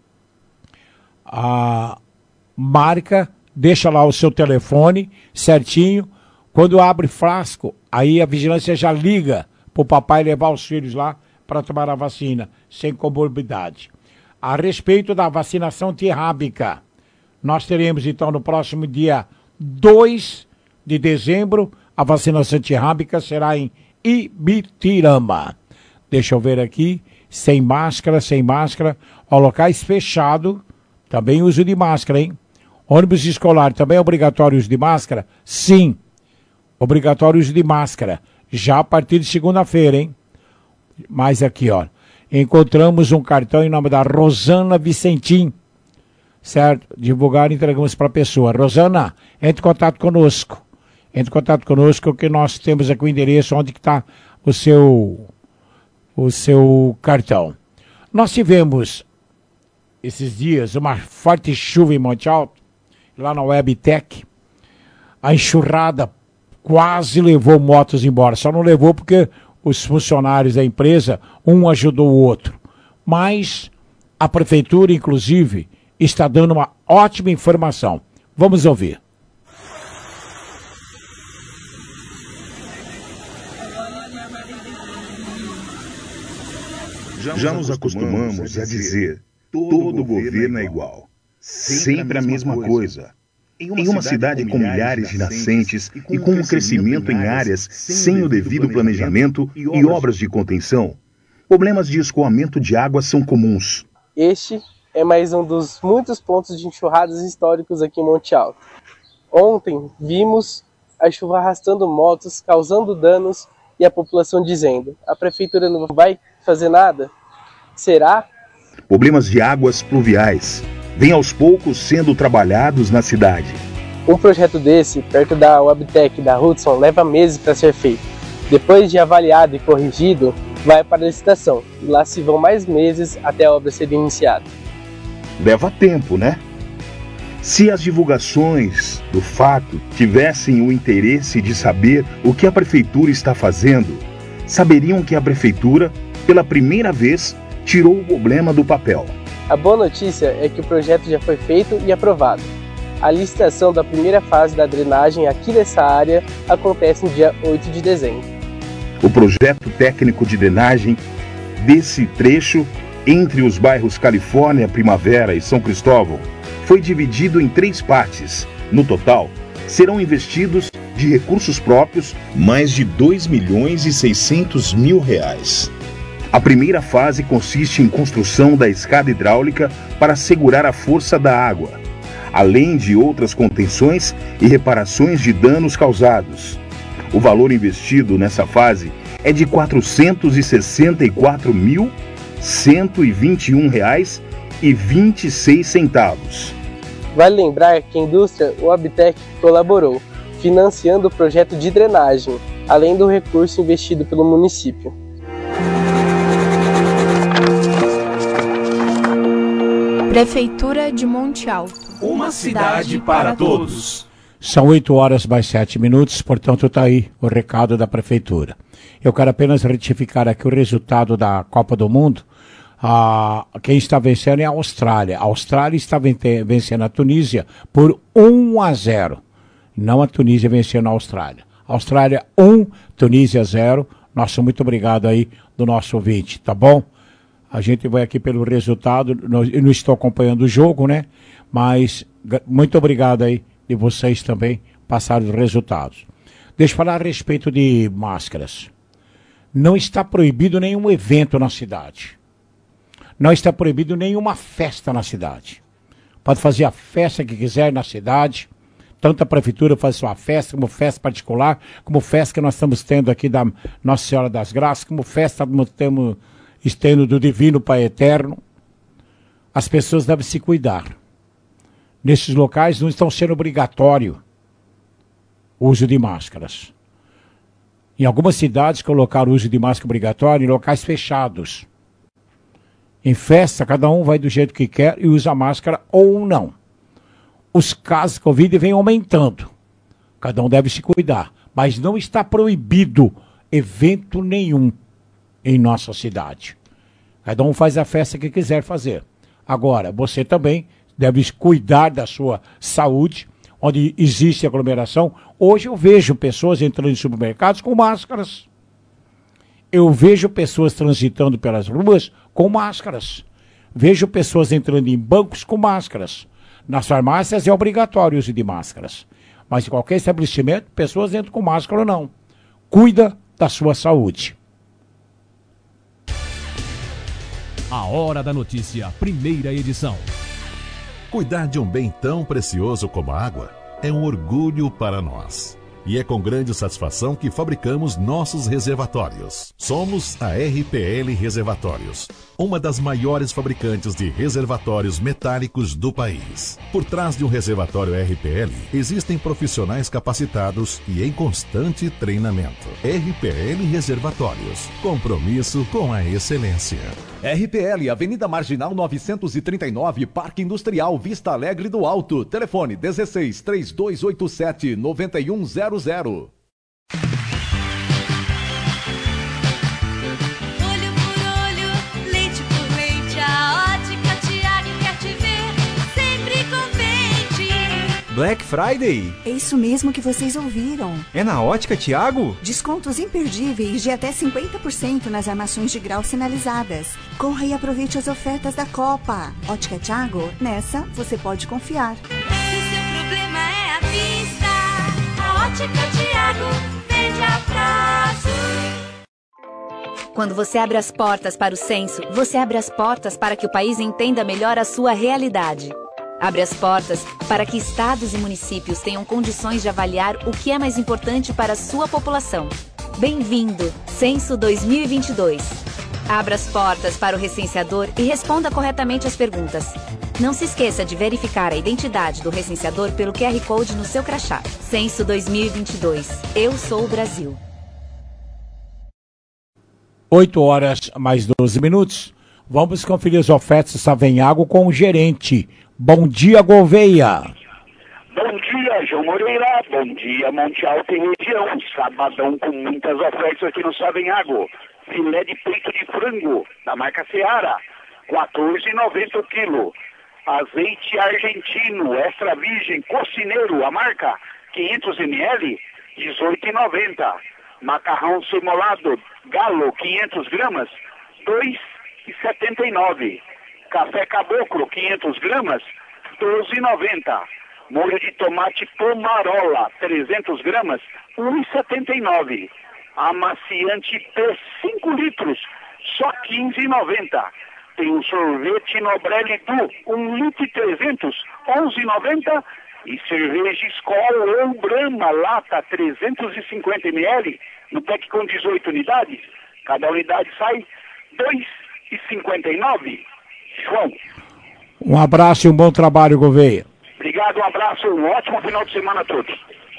ah, marca, deixa lá o seu telefone certinho. Quando abre frasco, aí a vigilância já liga para o papai levar os filhos lá para tomar a vacina, sem comorbidade. A respeito da vacinação antirrábica, nós teremos então no próximo dia dois de dezembro, a vacinação antirrábica será em Ibitirama. Deixa eu ver aqui, sem máscara, sem máscara, ó, locais fechados, também uso de máscara, hein? Ônibus escolar, também é obrigatório uso de máscara? Sim, obrigatório uso de máscara, já a partir de segunda-feira, hein? Mas aqui, ó, encontramos um cartão em nome da Rosana Vicentim, certo? Divulgar e entregamos para a pessoa. Rosana, entre em contato conosco. Entre em contato conosco que nós temos aqui o endereço onde está o seu, o seu cartão. Nós tivemos, esses dias, uma forte chuva em Monte Alto, lá na Webtec. A enxurrada quase levou motos embora. Só não levou porque os funcionários da empresa, um ajudou o outro. Mas a prefeitura, inclusive, está dando uma ótima informação. Vamos ouvir. Já nos acostumamos a dizer, todo governo é igual, sempre a mesma coisa. Em uma cidade com milhares de nascentes e com um crescimento em áreas sem o devido planejamento e obras de contenção, problemas de escoamento de água são comuns. Este é mais um dos muitos pontos de enxurradas históricos aqui em Monte Alto. Ontem vimos a chuva arrastando motos, causando danos e a população dizendo: a prefeitura não vai fazer nada? Será? Problemas de águas pluviais vêm aos poucos sendo trabalhados na cidade. Um projeto desse, perto da Webtec da Hudson, leva meses para ser feito. Depois de avaliado e corrigido, vai para a licitação. E lá se vão mais meses até a obra ser iniciada. Leva tempo, né? Se as divulgações do fato tivessem o interesse de saber o que a prefeitura está fazendo, saberiam que a prefeitura, pela primeira vez, tirou o problema do papel. A boa notícia é que o projeto já foi feito e aprovado. A licitação da primeira fase da drenagem aqui nessa área acontece no dia oito de dezembro. O projeto técnico de drenagem desse trecho entre os bairros Califórnia, Primavera e São Cristóvão foi dividido em três partes. No total, serão investidos de recursos próprios mais de dois milhões e seiscentos mil reais. A primeira fase consiste em construção da escada hidráulica para segurar a força da água, além de outras contenções e reparações de danos causados. O valor investido nessa fase é de quatrocentos e sessenta e quatro mil, cento e vinte e um reais e vinte e seis centavos. Vale lembrar que a indústria Webtec colaborou, financiando o projeto de drenagem, além do recurso investido pelo município. Prefeitura de Monte Alto. Uma cidade para todos. São oito horas mais sete minutos, portanto está aí o recado da Prefeitura. Eu quero apenas retificar aqui o resultado da Copa do Mundo. Ah, quem está vencendo é a Austrália. A Austrália está vencendo a Tunísia por um a zero. Não a Tunísia vencendo a Austrália. Austrália um, Tunísia zero. Nossa, muito obrigado aí do nosso ouvinte, tá bom? A gente vai aqui pelo resultado, eu não estou acompanhando o jogo, né? Mas muito obrigado aí de vocês também passarem os resultados. Deixa eu falar a respeito de máscaras. Não está proibido nenhum evento na cidade. Não está proibido nenhuma festa na cidade. Pode fazer a festa que quiser na cidade. Tanto a prefeitura faz sua festa, como festa particular, como festa que nós estamos tendo aqui da Nossa Senhora das Graças, como festa que temos estendo do Divino Pai Eterno. As pessoas devem se cuidar. Nesses locais não estão sendo obrigatório o uso de máscaras. Em algumas cidades colocaram o uso de máscara obrigatório em locais fechados. Em festa, cada um vai do jeito que quer e usa máscara ou não. Os casos de Covid vêm aumentando. Cada um deve se cuidar. Mas não está proibido evento nenhum em nossa cidade. Cada um faz a festa que quiser fazer. Agora, você também deve cuidar da sua saúde, onde existe aglomeração. Hoje eu vejo pessoas entrando em supermercados com máscaras. Eu vejo pessoas transitando pelas ruas com máscaras. Vejo pessoas entrando em bancos com máscaras. Nas farmácias é obrigatório o uso de máscaras. Mas em qualquer estabelecimento, pessoas entram com máscara ou não. Cuida da sua saúde. A Hora da Notícia, primeira edição. Cuidar de um bem tão precioso como a água é um orgulho para nós. E é com grande satisfação que fabricamos nossos reservatórios. Somos a R P L Reservatórios, uma das maiores fabricantes de reservatórios metálicos do país. Por trás de um reservatório R P L, existem profissionais capacitados e em constante treinamento. R P L Reservatórios, compromisso com a excelência. R P L, Avenida Marginal novecentos e trinta e nove, Parque Industrial, Vista Alegre do Alto. Telefone dezesseis, três dois oito sete, nove um zero zero. Olho por olho, leite por leite, a Ótica Tiago quer te ver sempre contente. Black Friday? É isso mesmo que vocês ouviram. É na Ótica Tiago? Descontos imperdíveis de até cinquenta por cento nas armações de grau sinalizadas. Corra e aproveite as ofertas da Copa. Ótica Tiago, nessa você pode confiar. Se seu problema é a vista, a Ótica Tiago vende a prazo. Quando você abre as portas para o censo, você abre as portas para que o país entenda melhor a sua realidade. Abre as portas para que estados e municípios tenham condições de avaliar o que é mais importante para a sua população. Bem-vindo, Censo dois mil e vinte e dois. Abra as portas para o recenseador e responda corretamente as perguntas. Não se esqueça de verificar a identidade do recenseador pelo Q R Code no seu crachá. Censo dois mil e vinte e dois. Eu sou o Brasil. oito horas mais doze minutos. Vamos conferir as ofertas Savenhago com o gerente. Bom dia, Gouveia. Bom dia, João Moreira. Bom dia, Monte Alto e região. Sabadão com muitas ofertas aqui no Savenhago. Filé de peito de frango, da marca Seara, quatorze reais e noventa centavos o quilo. Azeite argentino, extra virgem, cocineiro, a marca, quinhentos mililitros, dezoito reais e noventa centavos. Macarrão semolado, galo, quinhentas gramas, dois reais e setenta e nove centavos. Café caboclo, quinhentas gramas, doze reais e noventa centavos. Molho de tomate pomarola, trezentas gramas, um real e setenta e nove centavos. Amaciante P, cinco litros, só quinze reais e noventa centavos. Tem um sorvete Nobrelli Du, um litro e trezentos, onze reais e noventa centavos. E cerveja Skol ou Brahma, lata, trezentos e cinquenta mililitros, no pack com dezoito unidades. Cada unidade sai dois reais e cinquenta e nove centavos. João. Um abraço e um bom trabalho, Gouveia. Obrigado, um abraço, um ótimo final de semana a todos.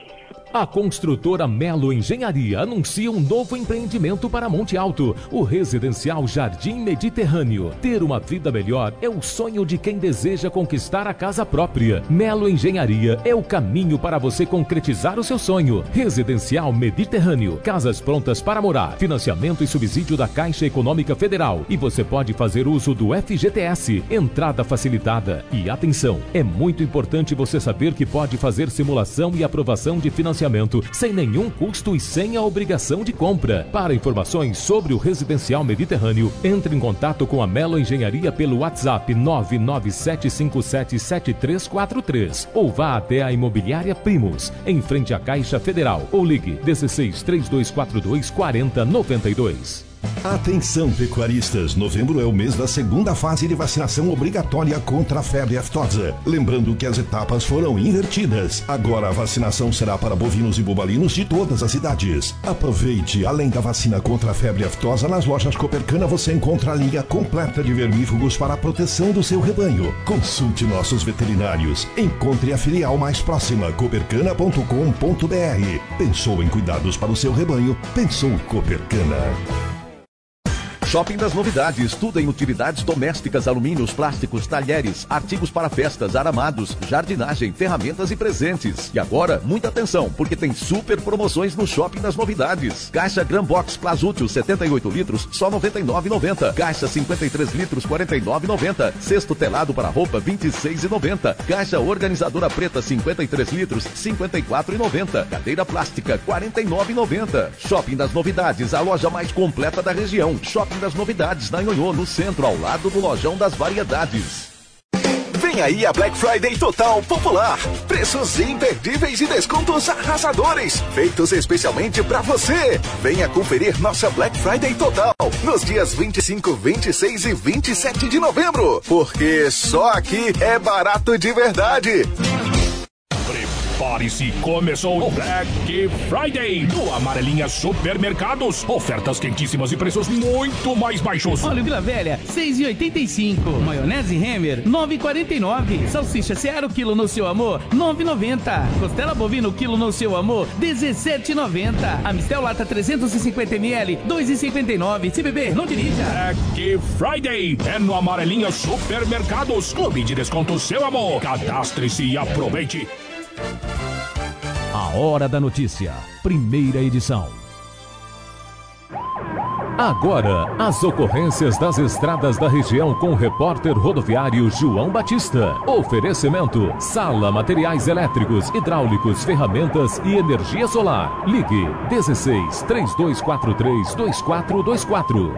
A construtora Melo Engenharia anuncia um novo empreendimento para Monte Alto, o residencial Jardim Mediterrâneo. Ter uma vida melhor é o sonho de quem deseja conquistar a casa própria. Melo Engenharia é o caminho para você concretizar o seu sonho. Residencial Mediterrâneo, casas prontas para morar, financiamento e subsídio da Caixa Econômica Federal. E você pode fazer uso do F G T S, entrada facilitada. E atenção, é muito importante você saber que pode fazer simulação e aprovação de financiamento sem nenhum custo e sem a obrigação de compra. Para informações sobre o Residencial Mediterrâneo, entre em contato com a Melo Engenharia pelo WhatsApp nove nove sete cinco sete sete três quatro três ou vá até a Imobiliária Primos, em frente à Caixa Federal, ou ligue dezesseis, três dois quatro dois, quarenta, noventa e dois. Atenção, pecuaristas! Novembro é o mês da segunda fase de vacinação obrigatória contra a febre aftosa. Lembrando que as etapas foram invertidas. Agora a vacinação será para bovinos e bubalinos de todas as idades. Aproveite! Além da vacina contra a febre aftosa, nas lojas Copercana você encontra a linha completa de vermífugos para a proteção do seu rebanho. Consulte nossos veterinários. Encontre a filial mais próxima, copercana ponto com ponto br. Pensou em cuidados para o seu rebanho? Pensou Copercana. Shopping das Novidades, tudo em utilidades domésticas, alumínios, plásticos, talheres, artigos para festas, aramados, jardinagem, ferramentas e presentes. E agora, muita atenção, porque tem super promoções no Shopping das Novidades. Caixa Gran Box Plasútil setenta e oito litros, só noventa e nove reais e noventa centavos. Caixa cinquenta e três litros, quarenta e nove reais e noventa centavos. Cesto telado para roupa, vinte e seis reais e noventa centavos. Caixa organizadora preta, cinquenta e três litros, cinquenta e quatro reais e noventa centavos. Cadeira plástica, quarenta e nove reais e noventa centavos. Shopping das Novidades, a loja mais completa da região. Shopping das Novidades, na Nhonhô, no centro, ao lado do Lojão das Variedades. Vem aí a Black Friday Total Popular. Preços imperdíveis e descontos arrasadores, feitos especialmente para você. Venha conferir nossa Black Friday Total nos dias vinte e cinco, vinte e seis e vinte e sete de novembro, porque só aqui é barato de verdade. Prepare-se, começou o Black Friday no Amarelinha Supermercados. Ofertas quentíssimas e preços muito mais baixos. Óleo Vila Velha, seis reais e oitenta e cinco. Maionese Hammer, nove reais e quarenta e nove. Salsicha Seara, o quilo no seu amor, nove reais e noventa. Costela bovina, o quilo no seu amor, dezessete reais e noventa. Amistel Lata trezentos e cinquenta mililitros, dois reais e cinquenta e nove. Se beber, não dirija. Black Friday é no Amarelinha Supermercados. Clube de desconto seu amor. Cadastre-se e aproveite. A Hora da Notícia, primeira edição. Agora, as ocorrências das estradas da região com o repórter rodoviário João Batista. Oferecimento: Sala Materiais Elétricos, Hidráulicos, Ferramentas e Energia Solar. Ligue dezesseis, três dois quatro três, dois quatro dois quatro.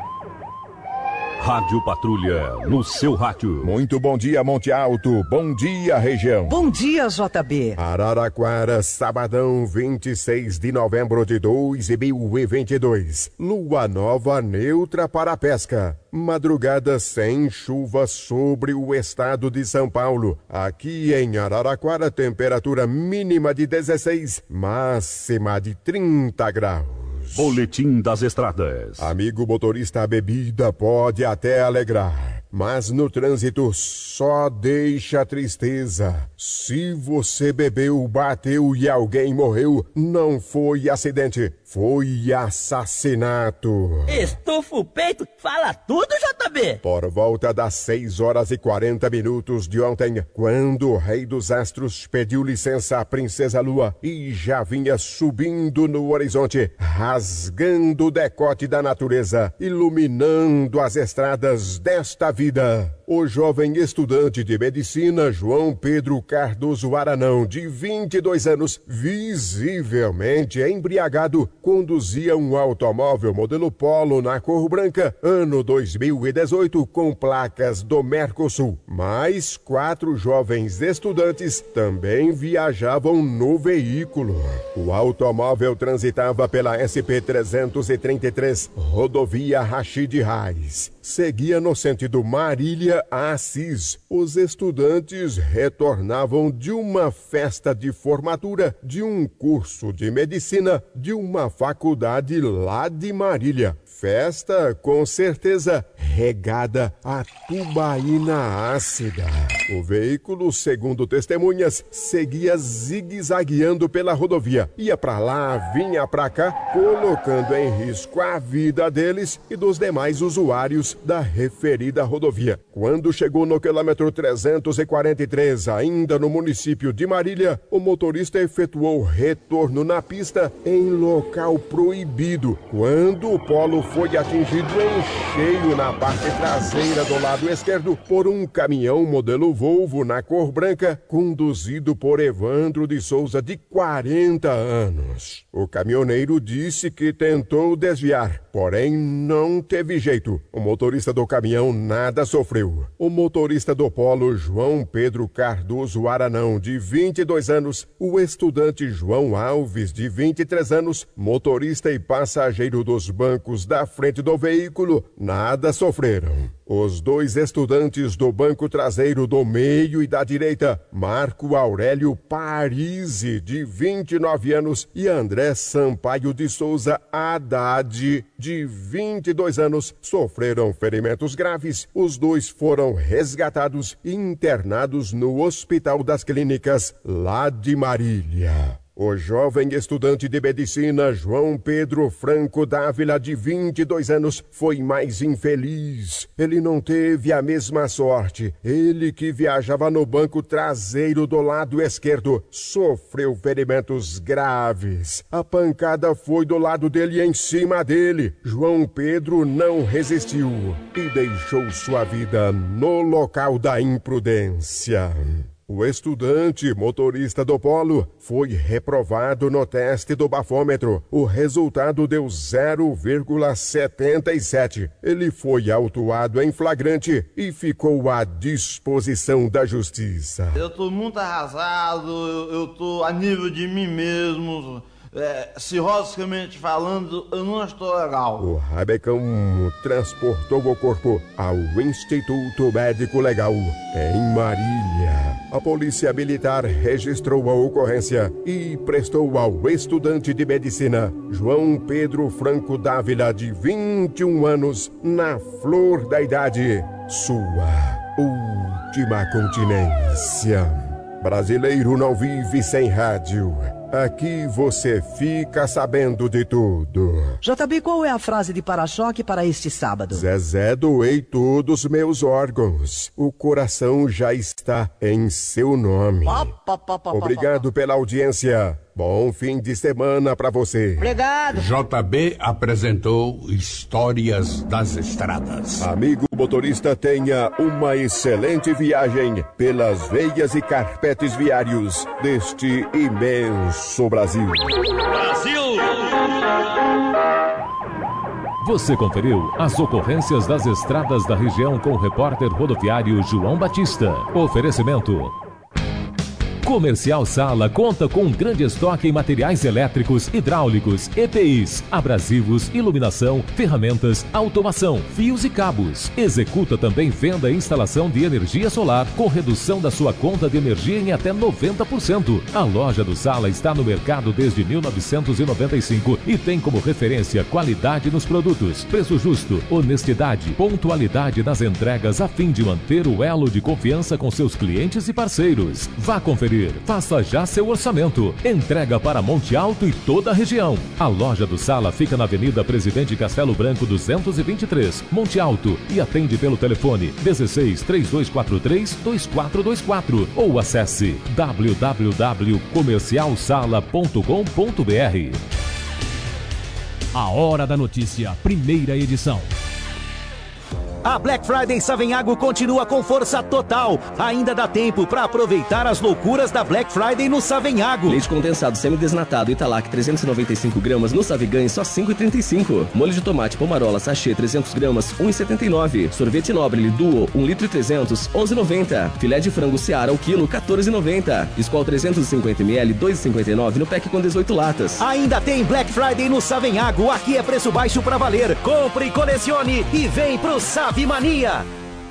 Rádio Patrulha, no seu rádio. Muito bom dia, Monte Alto. Bom dia, região. Bom dia, J B. Araraquara, sabadão, vinte e seis de novembro de dois mil e vinte e dois. Lua nova neutra para a pesca. Madrugada sem chuva sobre o estado de São Paulo. Aqui em Araraquara, temperatura mínima de dezesseis, máxima de trinta graus. Boletim das Estradas. Amigo motorista, a bebida pode até alegrar, mas no trânsito só deixa tristeza. Se você bebeu, bateu e alguém morreu, não foi acidente, foi assassinato. Estufa o peito, fala tudo, J B. Por volta das seis horas e quarenta minutos de ontem, quando o Rei dos Astros pediu licença à Princesa Lua e já vinha subindo no horizonte, rasgando o decote da natureza, iluminando as estradas desta vida, o jovem estudante de medicina João Pedro Cardoso Aranão, de vinte e dois anos, visivelmente embriagado, conduzia um automóvel modelo Polo na cor branca, ano dois mil e dezoito, com placas do Mercosul. Mais quatro jovens estudantes também viajavam no veículo. O automóvel transitava pela S P trezentos e trinta e três, rodovia Rachid Reis. Seguia no sentido Marília a Assis. Os estudantes retornavam de uma festa de formatura de um curso de medicina de uma faculdade lá de Marília. Festa, com certeza, regada a tubaína ácida. O veículo, segundo testemunhas, seguia zigue-zagueando pela rodovia. Ia pra lá, vinha pra cá, colocando em risco a vida deles e dos demais usuários da referida rodovia. Quando chegou no quilômetro trezentos e quarenta e três, ainda no município de Marília, o motorista efetuou retorno na pista em local proibido, quando o Polo foi atingido em cheio na parte traseira do lado esquerdo por um caminhão modelo Volvo na cor branca, conduzido por Evandro de Souza, de quarenta anos. O caminhoneiro disse que tentou desviar, porém não teve jeito. O motorista do caminhão nada sofreu. O motorista do Polo, João Pedro Cardoso Aranão, de vinte e dois anos, o estudante João Alves, de vinte e três anos, motorista e passageiro dos bancos da frente do veículo, nada sofreram. Os dois estudantes do banco traseiro do meio e da direita, Marco Aurélio Parisi, de vinte e nove anos, e André Sampaio de Souza Haddad, de vinte e dois anos, sofreram ferimentos graves. Os dois foram resgatados e internados no Hospital das Clínicas, lá de Marília. O jovem estudante de medicina João Pedro Franco Dávila, de vinte e dois anos, foi mais infeliz. Ele não teve a mesma sorte. Ele, que viajava no banco traseiro do lado esquerdo, sofreu ferimentos graves. A pancada foi do lado dele e em cima dele. João Pedro não resistiu e deixou sua vida no local da imprudência. O estudante motorista do Polo foi reprovado no teste do bafômetro. O resultado deu zero vírgula setenta e sete. Ele foi autuado em flagrante e ficou à disposição da justiça. Eu tô muito arrasado, eu, eu tô a nível de mim mesmo. É, cirrosicamente falando, eu não estou legal. O rabecão transportou o corpo ao Instituto Médico Legal, em Marília. A polícia militar registrou a ocorrência e prestou ao estudante de medicina, João Pedro Franco Dávila, de vinte e um anos, na flor da idade, sua última continência. Brasileiro não vive sem rádio. Aqui você fica sabendo de tudo. J B, qual é a frase de para-choque para este sábado? Zezé, doei todos meus órgãos. O coração já está em seu nome. Pá, pá, pá, pá, Obrigado pá, pá. pela audiência. Bom fim de semana pra você. Obrigado. J B apresentou Histórias das Estradas. Amigo motorista, tenha uma excelente viagem pelas veias e carpetes viários deste imenso Brasil. Brasil! Você conferiu as ocorrências das estradas da região com o repórter rodoviário João Batista. Oferecimento. Comercial Sala conta com um grande estoque em materiais elétricos, hidráulicos, E P Is, abrasivos, iluminação, ferramentas, automação, fios e cabos. Executa também venda e instalação de energia solar com redução da sua conta de energia em até noventa por cento. A loja do Sala está no mercado desde mil novecentos e noventa e cinco e tem como referência qualidade nos produtos, preço justo, honestidade, pontualidade nas entregas a fim de manter o elo de confiança com seus clientes e parceiros. Vá conferir. Faça já seu orçamento. Entrega para Monte Alto e toda a região. A loja do Sala fica na Avenida Presidente Castelo Branco duzentos e vinte e três, Monte Alto, e atende pelo telefone dezesseis, três dois quatro três, dois quatro dois quatro ou acesse w w w ponto comercial sala ponto com ponto b r. A Hora da Notícia, primeira edição. A Black Friday Savenhago continua com força total. Ainda dá tempo para aproveitar as loucuras da Black Friday no Savenhago. Leite condensado semidesnatado Italac trezentos e noventa e cinco gramas no Savigãe só cinco reais e trinta e cinco centavos. Molho de tomate Pomarola sachê trezentos gramas um real e setenta e nove centavos. Sorvete Nobre Duo um litro e trezentos onze reais e noventa centavos. Filé de frango Seara o quilo quatorze reais e noventa centavos. Skol trezentos e cinquenta mililitros dois reais e cinquenta e nove centavos no pack com dezoito latas. Ainda tem Black Friday no Savenhago. Aqui é preço baixo para valer. Compre, colecione e vem pro Sav Mania.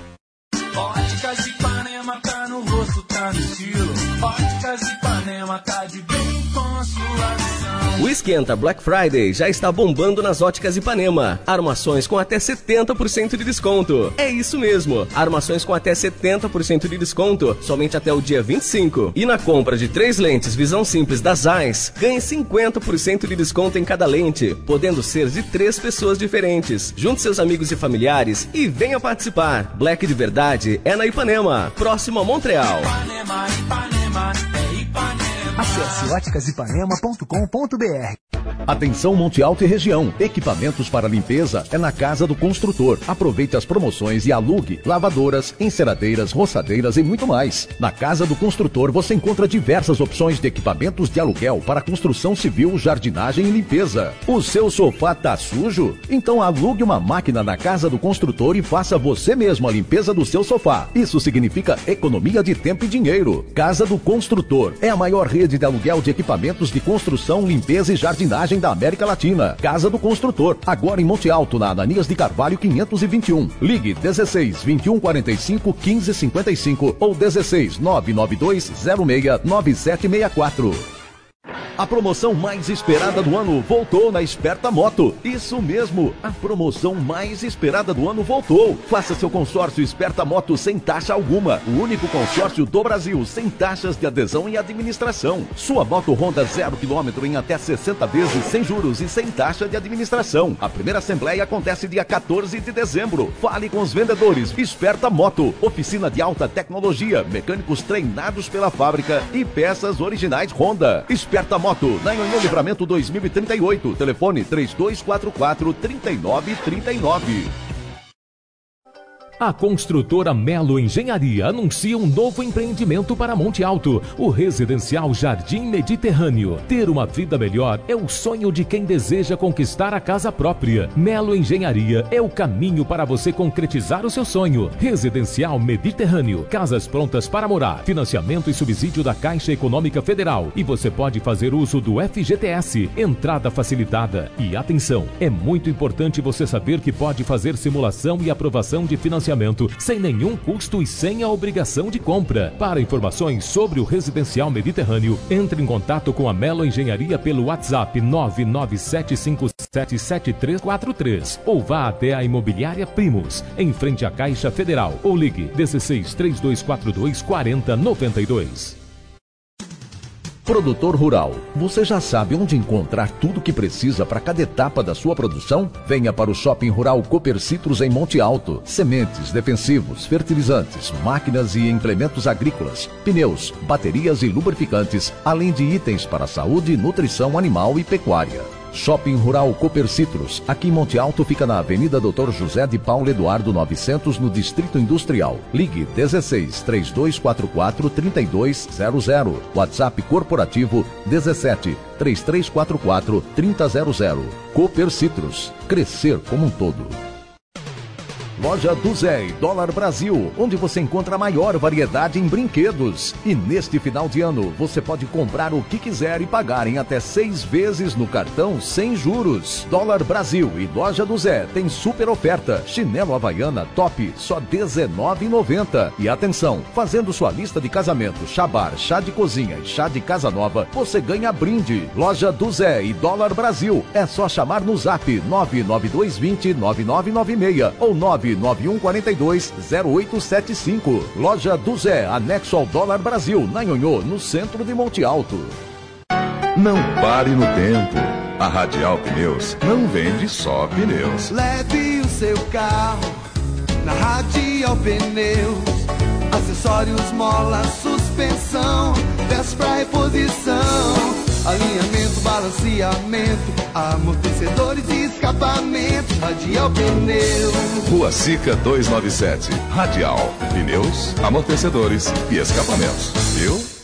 Óticas Ipanema tá no rosto, tá no estilo. Óticas Ipanema tá de bem com a sua visão. O Esquenta Black Friday já está bombando nas Óticas Ipanema. Armações com até setenta por cento de desconto. É isso mesmo, armações com até setenta por cento de desconto somente até o dia vinte e cinco. E na compra de três lentes visão simples da Zeiss, ganhe cinquenta por cento de desconto em cada lente, podendo ser de três pessoas diferentes. Junte seus amigos e familiares e venha participar. Black de verdade é na Ipanema, próximo a Montreal. Ipanema, Ipanema, é Ipanema. Acesse óticas ipanema ponto com ponto b r. Atenção Monte Alto e região. Equipamentos para limpeza é na Casa do Construtor. Aproveite as promoções e alugue lavadoras, enceradeiras, roçadeiras e muito mais. Na Casa do Construtor você encontra diversas opções de equipamentos de aluguel para construção civil, jardinagem e limpeza. O seu sofá tá sujo? Então alugue uma máquina na Casa do Construtor e faça você mesmo a limpeza do seu sofá. Isso significa economia de tempo e dinheiro. Casa do Construtor é a maior rede de aluguel de equipamentos de construção, limpeza e jardinagem da América Latina. Casa do Construtor, agora em Monte Alto, na Ananias de Carvalho quinhentos e vinte e um. Ligue dezesseis, vinte e um, quarenta e cinco, quinze, cinquenta e cinco ou dezesseis, nove nove dois, zero seis, nove sete seis quatro. A promoção mais esperada do ano voltou na Esperta Moto. Isso mesmo, a promoção mais esperada do ano voltou. Faça seu consórcio Esperta Moto sem taxa alguma. O único consórcio do Brasil sem taxas de adesão e administração. Sua moto Honda zero quilômetro em até sessenta vezes sem juros e sem taxa de administração. A primeira assembleia acontece dia quatorze de dezembro. Fale com os vendedores. Esperta Moto, oficina de alta tecnologia, mecânicos treinados pela fábrica e peças originais Honda. Esperta Moto, na Anhanguera Livramento dois mil e trinta e oito. Telefone três dois quatro quatro, três nove três nove. A construtora Melo Engenharia anuncia um novo empreendimento para Monte Alto, o residencial Jardim Mediterrâneo. Ter uma vida melhor é o sonho de quem deseja conquistar a casa própria. Melo Engenharia é o caminho para você concretizar o seu sonho. Residencial Mediterrâneo, casas prontas para morar, financiamento e subsídio da Caixa Econômica Federal. E você pode fazer uso do F G T S, entrada facilitada. E atenção, é muito importante você saber que pode fazer simulação e aprovação de financiamento sem nenhum custo e sem a obrigação de compra. Para informações sobre o Residencial Mediterrâneo, entre em contato com a Melo Engenharia pelo WhatsApp nove nove sete cinco sete sete três quatro três ou vá até a Imobiliária Primos, em frente à Caixa Federal, ou ligue dezesseis, trinta e dois quarenta e dois, quarenta, noventa e dois. Produtor rural, você já sabe onde encontrar tudo o que precisa para cada etapa da sua produção? Venha para o Shopping Rural Cooper Citrus em Monte Alto. Sementes, defensivos, fertilizantes, máquinas e implementos agrícolas, pneus, baterias e lubrificantes, além de itens para saúde, nutrição animal e pecuária. Shopping Rural Cooper Citrus, aqui em Monte Alto, fica na Avenida doutor José de Paulo Eduardo novecentos, no Distrito Industrial. Ligue dezesseis, trinta e dois quarenta e quatro, trinta e dois zero zero. WhatsApp corporativo dezessete, trinta e três quarenta e quatro, trinta zero zero. Cooper Citrus, crescer como um todo. Loja do Zé e Dólar Brasil, onde você encontra a maior variedade em brinquedos. E neste final de ano, você pode comprar o que quiser e pagar em até seis vezes no cartão sem juros. Dólar Brasil e Loja do Zé tem super oferta. Chinelo Havaiana top, só dezenove reais e noventa centavos. E atenção, fazendo sua lista de casamento, chá bar, chá de cozinha e chá de casa nova, você ganha brinde. Loja do Zé e Dólar Brasil. É só chamar no zap nove nove dois dois zero, nove nove nove seis ou nove nove um quatro dois, zero oito sete cinco. Loja do Zé, anexo ao Dólar Brasil, na Nhonhô, no centro de Monte Alto. Não pare no tempo. A Radial Pneus não vende só pneus. Leve o seu carro na Radial Pneus. Acessórios, mola, suspensão, peças pra reposição, alinhamento, balanceamento, amortecedores e escapamento. Radial Pneus. Rua Sica duzentos e noventa e sete. Radial Pneus, amortecedores e escapamentos. Viu?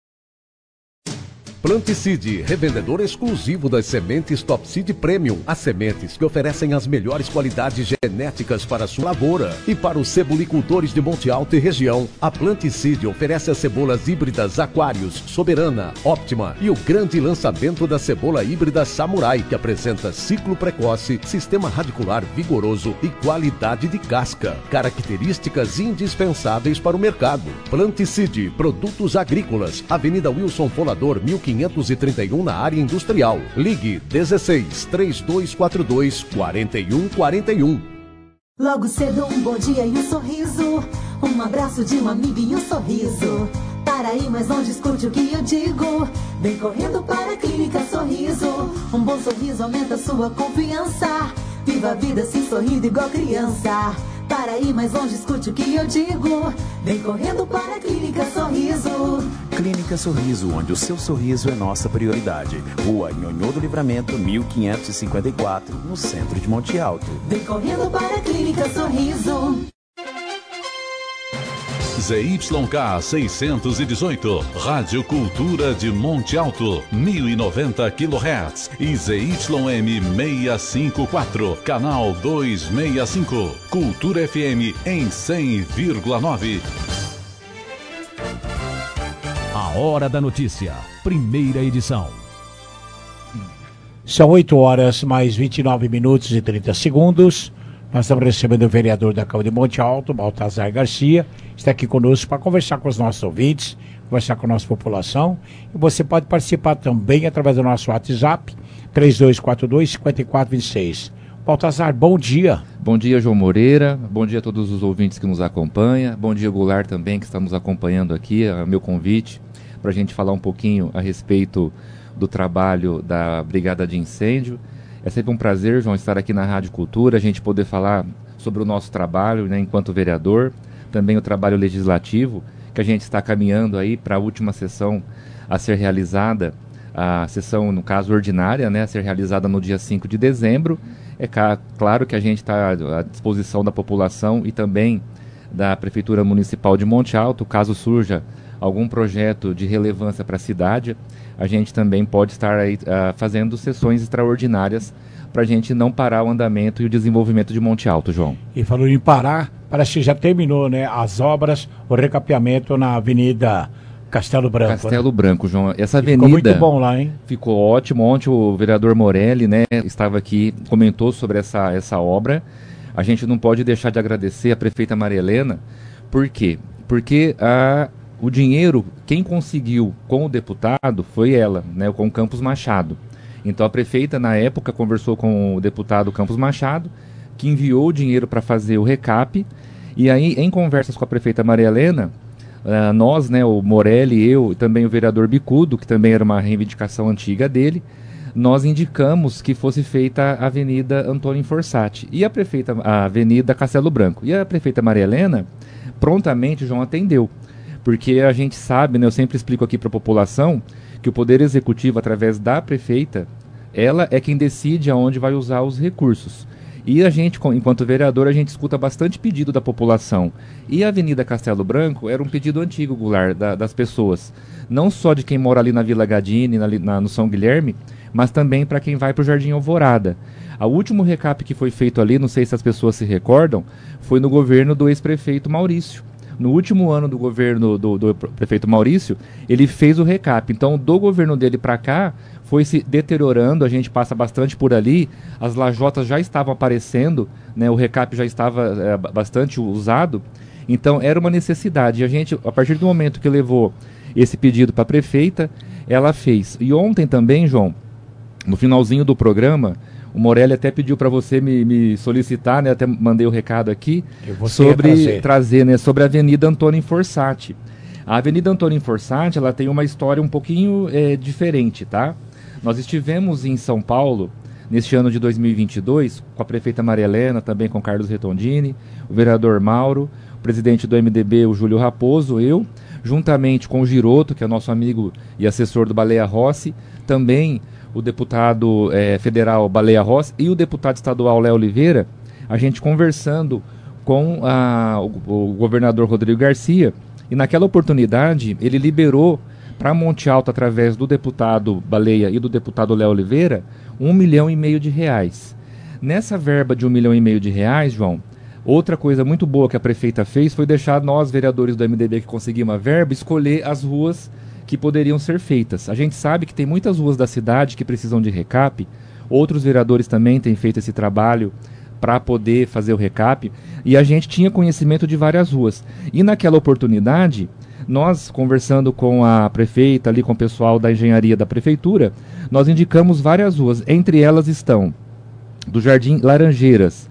Planticide, revendedor exclusivo das sementes Top Seed Premium. As sementes que oferecem as melhores qualidades genéticas para a sua lavoura. E para os cebolicultores de Monte Alto e região, a Planticide oferece as cebolas híbridas Aquários, Soberana, Óptima e o grande lançamento da cebola híbrida Samurai, que apresenta ciclo precoce, sistema radicular vigoroso e qualidade de casca. Características indispensáveis para o mercado. Planticide, produtos agrícolas, Avenida Wilson Folador, mil quinhentos e trinta e um, na área industrial. Ligue dezesseis, trinta e dois quarenta e dois, quarenta e um quarenta e um. Logo cedo um bom dia e um sorriso, um abraço de um amigo e um sorriso. Para aí, mas não discute o que eu digo. Vem correndo para a Clínica Sorriso. Um bom sorriso aumenta sua confiança. Viva a vida assim sorrindo igual criança. Para aí, mas não discute o que eu digo. Vem correndo para a Clínica Sorriso. Clínica Sorriso, onde o seu sorriso é nossa prioridade. Rua Nhonhô do Livramento, mil quinhentos e cinquenta e quatro, no centro de Monte Alto. Vem correndo para a Clínica Sorriso. Z Y K seiscentos e dezoito, Rádio Cultura de Monte Alto, mil e noventa quilohertz, e Z Y M seiscentos e cinquenta e quatro, canal duzentos e sessenta e cinco, Cultura F M em cem vírgula nove. A Hora da Notícia, primeira edição. São oito horas mais vinte e nove minutos e trinta segundos. Nós estamos recebendo o vereador da Câmara de Monte Alto, Baltazar Garcia, está aqui conosco para conversar com os nossos ouvintes, conversar com a nossa população. E você pode participar também através do nosso WhatsApp, três dois quatro dois, cinco quatro dois seis. Baltazar, bom dia. Bom dia, João Moreira. Bom dia a todos os ouvintes que nos acompanham. Bom dia, Goulart, também, que está nos acompanhando aqui, é meu convite, para a gente falar um pouquinho a respeito do trabalho da Brigada de Incêndio. É sempre um prazer, João, estar aqui na Rádio Cultura, a gente poder falar sobre o nosso trabalho, né, enquanto vereador, também o trabalho legislativo, que a gente está caminhando aí para a última sessão a ser realizada, a sessão, no caso, ordinária, né, a ser realizada no dia cinco de dezembro, É ca- claro que a gente está à disposição da população e também da Prefeitura Municipal de Monte Alto, caso surja algum projeto de relevância para a cidade, a gente também pode estar aí, uh, fazendo sessões extraordinárias para a gente não parar o andamento e o desenvolvimento de Monte Alto, João. E falando em parar, parece que já terminou, né, as obras, o recapeamento na Avenida Castelo Branco. Castelo né? Branco, João. Essa avenida... Ficou muito bom lá, hein? Ficou ótimo. Ontem o vereador Morelli, né, estava aqui, comentou sobre essa, essa obra. A gente não pode deixar de agradecer a prefeita Maria Helena. Por quê? Porque a, o dinheiro, quem conseguiu com o deputado foi ela, né, com o Campos Machado. Então a prefeita, na época, conversou com o deputado Campos Machado, que enviou o dinheiro para fazer o recap. E aí, em conversas com a prefeita Maria Helena, uh, nós, né, o Morelli, eu e também o vereador Bicudo, que também era uma reivindicação antiga dele, nós indicamos que fosse feita a Avenida Antônio Forsatti e a prefeita, a Avenida Castelo Branco. E a prefeita Maria Helena prontamente, João, atendeu, porque a gente sabe, né, eu sempre explico aqui para a população, que o Poder Executivo, através da prefeita, ela é quem decide aonde vai usar os recursos. E a gente, enquanto vereador, a gente escuta bastante pedido da população. E a Avenida Castelo Branco era um pedido antigo, Goulart, da, das pessoas. Não só de quem mora ali na Vila Gadini, na, na, no São Guilherme, mas também para quem vai para o Jardim Alvorada. O último recap que foi feito ali, não sei se as pessoas se recordam, foi no governo do ex-prefeito Maurício. No último ano do governo do, do prefeito Maurício, ele fez o recap. Então, do governo dele para cá, foi se deteriorando, a gente passa bastante por ali, as lajotas já estavam aparecendo, né, o recap já estava é, bastante usado, então era uma necessidade. E a gente, a partir do momento que levou esse pedido para a prefeita, ela fez. E ontem também, João, no finalzinho do programa, o Morelli até pediu para você me, me solicitar, né, até mandei o recado aqui, sobre trazer, trazer né, sobre a Avenida Antônio Forsatti. A Avenida Antônio Forsatti, ela tem uma história um pouquinho é, diferente, tá? Nós estivemos em São Paulo, neste ano de dois mil e vinte e dois, com a prefeita Maria Helena, também com Carlos Retondini, o vereador Mauro, o presidente do M D B, o Júlio Raposo, eu, juntamente com o Giroto, que é nosso amigo e assessor do Baleia Rossi, também o deputado eh, federal Baleia Rossi e o deputado estadual Léo Oliveira, a gente conversando com a, o, o governador Rodrigo Garcia, e naquela oportunidade ele liberou para Monte Alto, através do deputado Baleia e do deputado Léo Oliveira, um milhão e meio de reais. Nessa verba de um milhão e meio de reais, João, outra coisa muito boa que a prefeita fez foi deixar nós, vereadores do M D B que conseguimos a verba, escolher as ruas que poderiam ser feitas. A gente sabe que tem muitas ruas da cidade que precisam de recap, outros vereadores também têm feito esse trabalho para poder fazer o recap, e a gente tinha conhecimento de várias ruas. E naquela oportunidade, nós, conversando com a prefeita, ali com o pessoal da engenharia da prefeitura, nós indicamos várias ruas. Entre elas estão do Jardim Laranjeiras,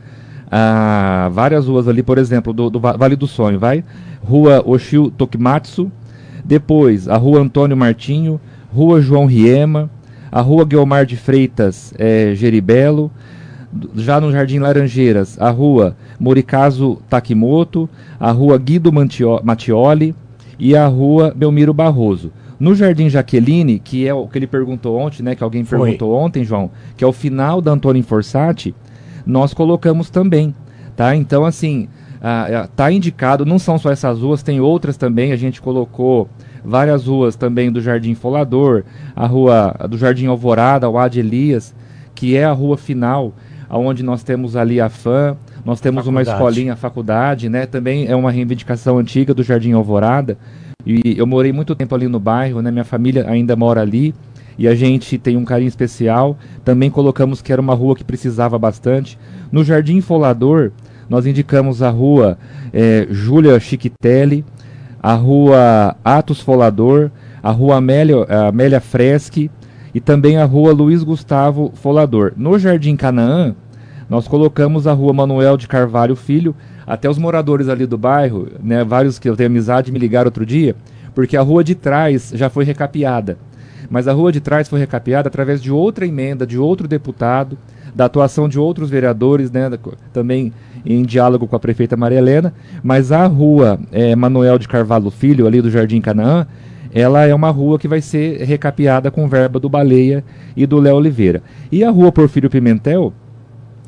ah, várias ruas ali, por exemplo, do, do Vale do Sonho, vai? Rua Oshio Tokimatsu, depois a Rua Antônio Martinho, Rua João Riema, a Rua Guilmar de Freitas é, Geribelo, já no Jardim Laranjeiras, a Rua Morikazu Takimoto, a Rua Guido Mattioli e a Rua Belmiro Barroso. No Jardim Jaqueline, que é o que ele perguntou ontem, né, que alguém Foi. perguntou ontem, João, que é o final da Antônio Forsatti, nós colocamos também, tá? Então, assim, ah, tá indicado, não são só essas ruas, tem outras também, a gente colocou várias ruas também do Jardim Folador, a rua do Jardim Alvorada, o Ad Elias, que é a rua final, onde nós temos ali a F A M, nós temos faculdade. Uma escolinha, a faculdade, né? Também é uma reivindicação antiga do Jardim Alvorada, e eu morei muito tempo ali no bairro, né? Minha família ainda mora ali, e a gente tem um carinho especial. Também colocamos que era uma rua que precisava bastante. No Jardim Folador, nós indicamos a rua é, Júlia Chiquitelli, a rua Atos Folador, a rua Amélia, Amélia Freschi e também a rua Luiz Gustavo Folador. No Jardim Canaã, nós colocamos a rua Manuel de Carvalho Filho. Até os moradores ali do bairro, né, vários que eu tenho amizade, me ligaram outro dia, porque a rua de trás já foi recapeada. Mas a rua de trás foi recapeada através de outra emenda, de outro deputado, da atuação de outros vereadores, né, também em diálogo com a prefeita Maria Helena. Mas a rua é, Manuel de Carvalho Filho, ali do Jardim Canaã, ela é uma rua que vai ser recapeada com verba do Baleia e do Léo Oliveira. E a rua Porfírio Pimentel,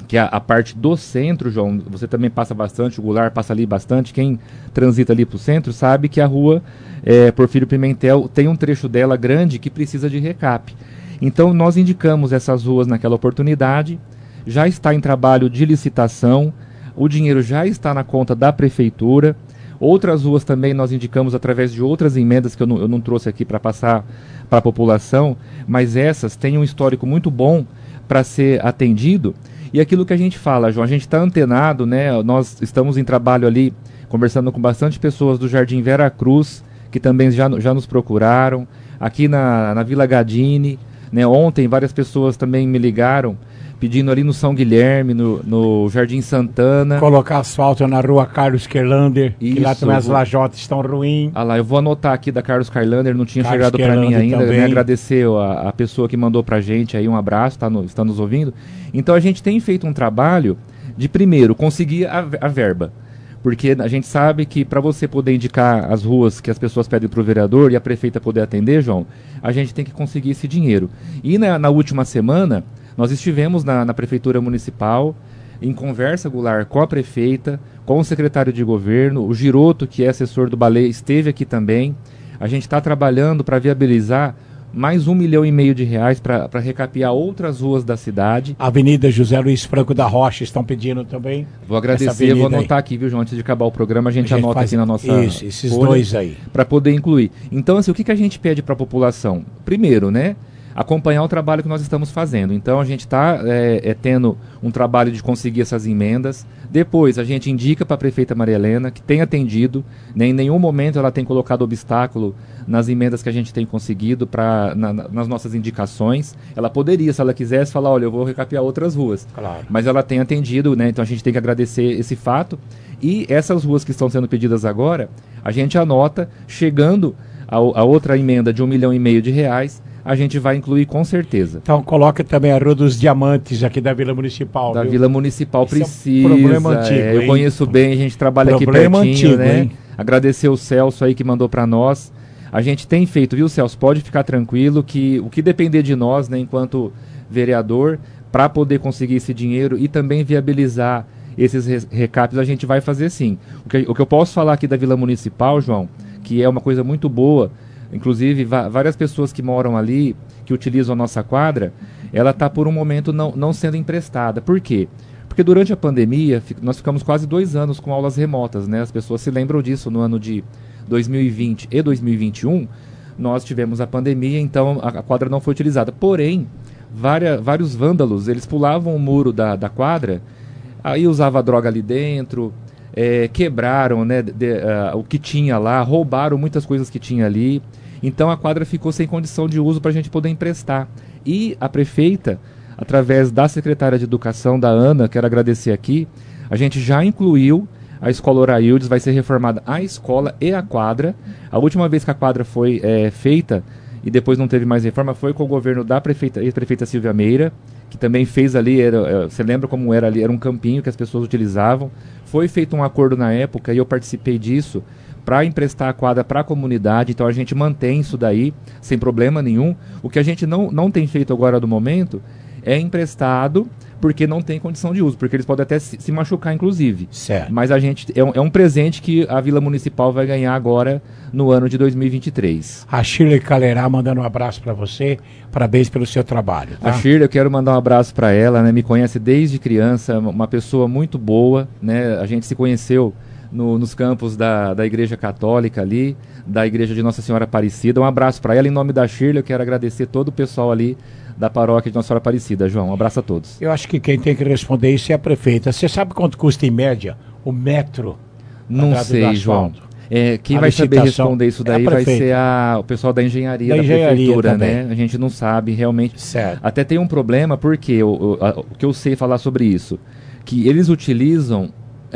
que é a, a parte do centro, João, você também passa bastante, o Goulart passa ali bastante, quem transita ali para o centro sabe que a rua é, Porfírio Pimentel tem um trecho dela grande que precisa de recap. Então nós indicamos essas ruas naquela oportunidade, já está em trabalho de licitação, o dinheiro já está na conta da prefeitura. Outras ruas também nós indicamos através de outras emendas que eu não, eu não trouxe aqui para passar para a população, mas essas têm um histórico muito bom para ser atendido. E aquilo que a gente fala, João, a gente está antenado, né? Nós estamos em trabalho ali, conversando com bastante pessoas do Jardim Vera Cruz, que também já, já nos procuraram, aqui na, na Vila Gadini, né? Ontem várias pessoas também me ligaram, pedindo ali no São Guilherme, no, no Jardim Santana. Colocar asfalto na rua Carlos Kerlander, Isso, que lá também as vou... lajotas estão ruins. Ah lá, eu vou anotar aqui da Carlos Kerlander, não tinha Carlos chegado para mim ainda, também. né? Agradecer a, a pessoa que mandou pra gente aí, um abraço, tá no, está nos ouvindo. Então a gente tem feito um trabalho de, primeiro, conseguir a, a verba. Porque a gente sabe que para você poder indicar as ruas que as pessoas pedem para o vereador e a prefeita poder atender, João, a gente tem que conseguir esse dinheiro. E na, na última semana, nós estivemos na, na Prefeitura Municipal, em conversa, Goulart, com a prefeita, com o secretário de governo, o Giroto, que é assessor do Baleia, esteve aqui também. A gente está trabalhando para viabilizar mais um milhão e meio de reais para recapear outras ruas da cidade. Avenida José Luiz Franco da Rocha estão pedindo também. Vou agradecer, vou anotar aí aqui, viu, João? Antes de acabar o programa, a gente, a gente anota faz... aqui na nossa Isso, esses dois aí. Para poder incluir. Então, assim, o que, que a gente pede para a população? Primeiro, né? Acompanhar o trabalho que nós estamos fazendo. Então, a gente está é, é, tendo um trabalho de conseguir essas emendas. Depois, a gente indica para a prefeita Maria Helena, que tem atendido, né, em nenhum momento ela tem colocado obstáculo nas emendas que a gente tem conseguido, pra, na, nas nossas indicações. Ela poderia, se ela quisesse, falar, olha, eu vou recapear outras ruas. Claro. Mas ela tem atendido, né, então a gente tem que agradecer esse fato. E essas ruas que estão sendo pedidas agora, a gente anota, chegando a, a outra emenda de um milhão e meio de reais, a gente vai incluir com certeza. Então coloca também a Rua dos Diamantes aqui da Vila Municipal. Da viu? Vila Municipal Esse precisa. É um problema antigo, é, eu hein? conheço bem, a gente trabalha Problema aqui pertinho, antigo, né? Hein? Agradecer o Celso aí que mandou para nós. A gente tem feito, viu, Celso? Pode ficar tranquilo que o que depender de nós, né, enquanto vereador, para poder conseguir esse dinheiro e também viabilizar esses re recapes, a gente vai fazer sim. O que, o que eu posso falar aqui da Vila Municipal, João, que é uma coisa muito boa, inclusive várias pessoas que moram ali, que utilizam a nossa quadra, ela está por um momento não, não sendo emprestada. Por quê? Porque durante a pandemia, nós ficamos quase dois anos com aulas remotas, né? As pessoas se lembram disso no ano de dois mil e vinte e dois mil e vinte e um, nós tivemos a pandemia, então a, a quadra não foi utilizada. Porém, várias, vários vândalos, eles pulavam o muro da, da quadra, aí usava droga ali dentro, é, quebraram, né, de, uh, o que tinha lá, roubaram muitas coisas que tinha ali. Então a quadra ficou sem condição de uso para a gente poder emprestar. E a prefeita, através da secretária de Educação, da Ana, quero agradecer aqui, a gente já incluiu a Escola Oraildes, vai ser reformada a escola e a quadra. A última vez que a quadra foi é, feita, e depois não teve mais reforma, foi com o governo da prefeita, ex-prefeita Silvia Meira, que também fez ali, era, você lembra como era ali, era um campinho que as pessoas utilizavam. Foi feito um acordo na época, e eu participei disso, para emprestar a quadra para a comunidade, então a gente mantém isso daí, sem problema nenhum. O que a gente não, não tem feito agora no momento é emprestado, porque não tem condição de uso, porque eles podem até se, se machucar, inclusive. Certo. Mas a gente, é um, é um presente que a Vila Municipal vai ganhar agora no ano de dois mil e vinte e três. A Shirley Calerá mandando um abraço para você, parabéns pelo seu trabalho. Tá? A Shirley, eu quero mandar um abraço para ela, né? Me conhece desde criança, uma pessoa muito boa, né? A gente se conheceu No, nos campos da, da Igreja Católica ali, da Igreja de Nossa Senhora Aparecida. Um abraço para ela. Em nome da Shirley, eu quero agradecer todo o pessoal ali da paróquia de Nossa Senhora Aparecida. João, um abraço a todos. Eu acho que quem tem que responder isso é a prefeita. Você sabe quanto custa em média o metro? Não sei, João. É, quem a vai saber responder isso daí é vai ser a, o pessoal da engenharia da, da engenharia prefeitura, também. Né? A gente não sabe realmente. Certo. Até tem um problema, porque o, o, a, o que eu sei falar sobre isso, que eles utilizam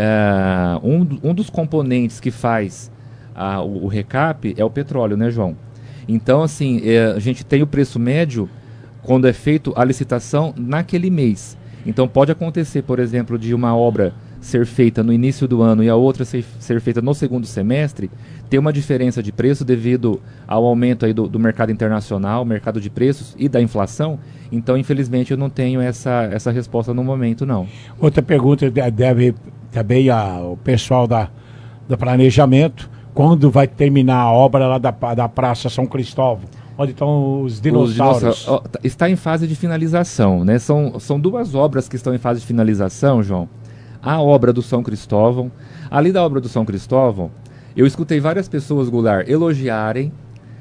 Uh, um, um dos componentes que faz uh, o, o recap é o petróleo, né, João? Então, assim, é, a gente tem o preço médio quando é feito a licitação naquele mês. Então, pode acontecer, por exemplo, de uma obra ser feita no início do ano e a outra ser, ser feita no segundo semestre, ter uma diferença de preço devido ao aumento aí do, do mercado internacional, mercado de preços e da inflação. Então, infelizmente, eu não tenho essa, essa resposta no momento, não. Outra pergunta deve também a, o pessoal da, do planejamento, quando vai terminar a obra lá da, da Praça São Cristóvão? Onde estão os dinossauros? Os dinossauros. Está em fase de finalização, né? São, são duas obras que estão em fase de finalização, João. A obra do São Cristóvão. Ali da obra do São Cristóvão, eu escutei várias pessoas, Goulart, elogiarem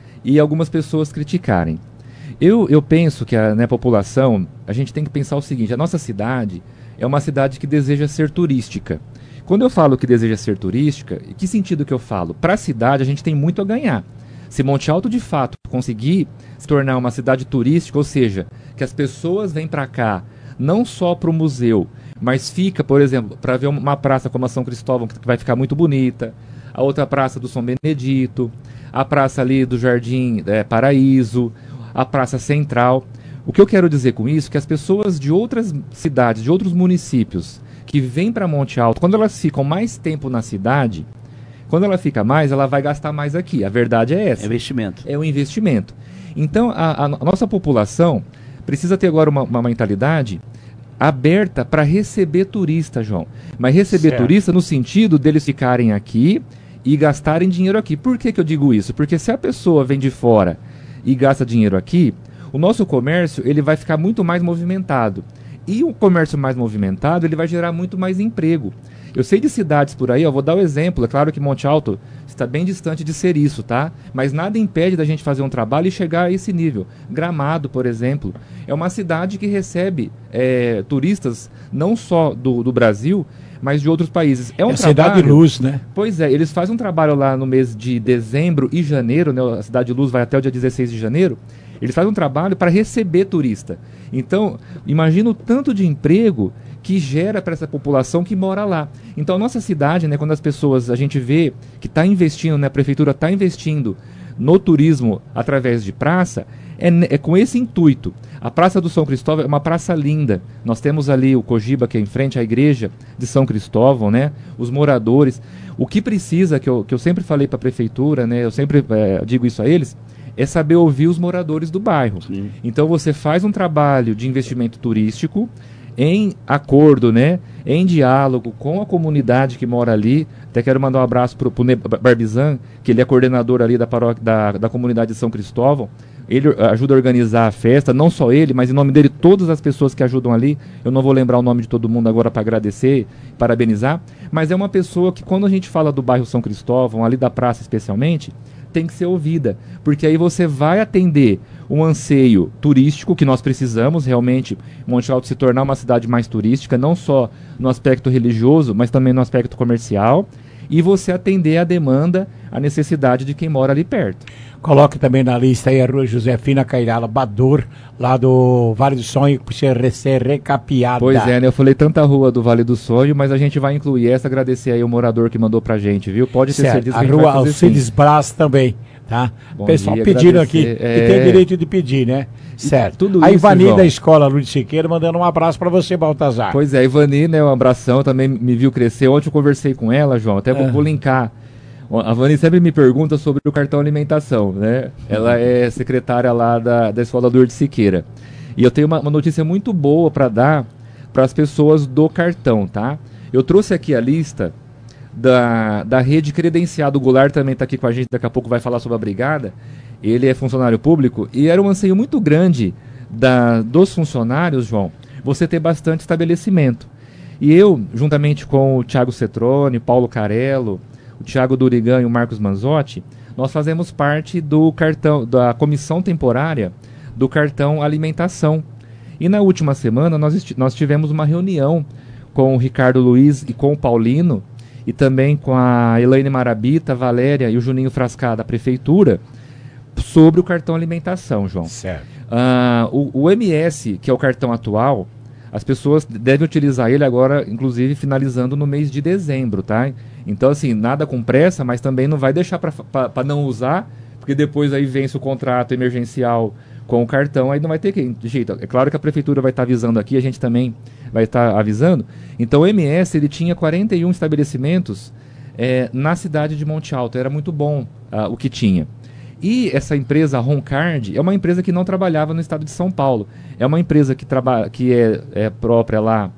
e algumas pessoas criticarem. Eu, eu penso que a né, população, a gente tem que pensar o seguinte, a nossa cidade é uma cidade que deseja ser turística. Quando eu falo que deseja ser turística, em que sentido que eu falo? Para a cidade, a gente tem muito a ganhar. Se Monte Alto, de fato, conseguir se tornar uma cidade turística, ou seja, que as pessoas vêm para cá, não só para o museu, mas fica, por exemplo, para ver uma praça como a São Cristóvão, que vai ficar muito bonita, a outra praça do São Benedito, a praça ali do Jardim é, Paraíso, a Praça Central. O que eu quero dizer com isso é que as pessoas de outras cidades, de outros municípios, que vêm para Monte Alto, quando elas ficam mais tempo na cidade, quando ela fica mais, ela vai gastar mais aqui. A verdade é essa. É investimento. É um investimento. Então, a, a nossa população precisa ter agora uma, uma mentalidade aberta para receber turista, João. Mas receber certo. turista no sentido deles ficarem aqui e gastarem dinheiro aqui. Por que que eu digo isso? Porque se a pessoa vem de fora e gasta dinheiro aqui, o nosso comércio ele vai ficar muito mais movimentado. E o comércio mais movimentado, ele vai gerar muito mais emprego. Eu sei de cidades por aí, eu vou dar o um exemplo, é claro que Monte Alto está bem distante de ser isso, tá? Mas nada impede da gente fazer um trabalho e chegar a esse nível. Gramado, por exemplo, é uma cidade que recebe é, turistas não só do, do Brasil, mas de outros países. É um é trabalho... Cidade Luz, né? Pois é, eles fazem um trabalho lá no mês de dezembro e janeiro, né? A Cidade Luz vai até o dia dezesseis de janeiro. Eles fazem um trabalho para receber turista. Então, imagina o tanto de emprego que gera para essa população que mora lá. Então, a nossa cidade, né, quando as pessoas, a gente vê que está investindo, né, a prefeitura está investindo no turismo através de praça, é, é com esse intuito. A Praça do São Cristóvão é uma praça linda. Nós temos ali o Cogiba, que é em frente à igreja de São Cristóvão, né, os moradores. O que precisa, que eu, que eu sempre falei para a prefeitura, né, eu sempre é, digo isso a eles, é saber ouvir os moradores do bairro. Sim. Então você faz um trabalho de investimento turístico em acordo, né, em diálogo com a comunidade que mora ali. Até quero mandar um abraço para o Barbizan, que ele é coordenador ali da, paróquia, da, da comunidade de São Cristóvão. Ele ajuda a organizar a festa, não só ele, mas em nome dele todas as pessoas que ajudam ali. Eu não vou lembrar o nome de todo mundo agora para agradecer, parabenizar, mas é uma pessoa que quando a gente fala do bairro São Cristóvão, ali da praça especialmente, tem que ser ouvida, porque aí você vai atender um anseio turístico que nós precisamos realmente, Monte Alto se tornar uma cidade mais turística, não só no aspecto religioso, mas também no aspecto comercial, e você atender a demanda, a necessidade de quem mora ali perto. Coloque também na lista aí a Rua Josefina Cairala Bador, lá do Vale do Sonho, que precisa ser recapeada. Pois é, né? Eu falei tanta rua do Vale do Sonho, mas a gente vai incluir essa, agradecer aí o morador que mandou pra gente, viu? Pode ter certeza que a Rua Alcides Brás também, tá? Bom pessoal dia, pedindo aqui, é... e tem direito de pedir, né? Certo. Tudo a isso, Ivani João. da Escola Luiz Siqueira mandando um abraço pra você, Baltazar. Pois é, Ivani, né? Um abração, também me viu crescer. Ontem eu conversei com ela, João, até vou, Ah. vou linkar. A Vani sempre me pergunta sobre o cartão alimentação, né? Ela é secretária lá da, da Escola Lourdes Siqueira. E eu tenho uma, uma notícia muito boa para dar para as pessoas do cartão, tá? Eu trouxe aqui a lista da, da rede credenciada. O Goulart também está aqui com a gente, daqui a pouco vai falar sobre a brigada. Ele é funcionário público e era um anseio muito grande da, dos funcionários, João, você ter bastante estabelecimento. E eu, juntamente com o Thiago Cetrone, Paulo Carello, o Thiago Durigan e o Marcos Manzotti, nós fazemos parte do cartão, da comissão temporária do cartão alimentação. E na última semana nós, nós tivemos uma reunião com o Ricardo Luiz e com o Paulino, e também com a Elaine Marabita, a Valéria e o Juninho Frascá da Prefeitura, sobre o cartão alimentação, João. Certo. Ah, o, o M S, que é o cartão atual, as pessoas devem utilizar ele agora, inclusive, finalizando no mês de dezembro, tá? Então, assim, nada com pressa, mas também não vai deixar para não usar, porque depois aí vence o contrato emergencial com o cartão, aí não vai ter que, jeito. É claro que a prefeitura vai estar avisando aqui, a gente também vai estar avisando. Então, o M S, ele tinha quarenta e um estabelecimentos é, na cidade de Monte Alto, era muito bom uh, o que tinha. E essa empresa, a Roncard, é uma empresa que não trabalhava no estado de São Paulo. É uma empresa que, traba, que é, é própria lá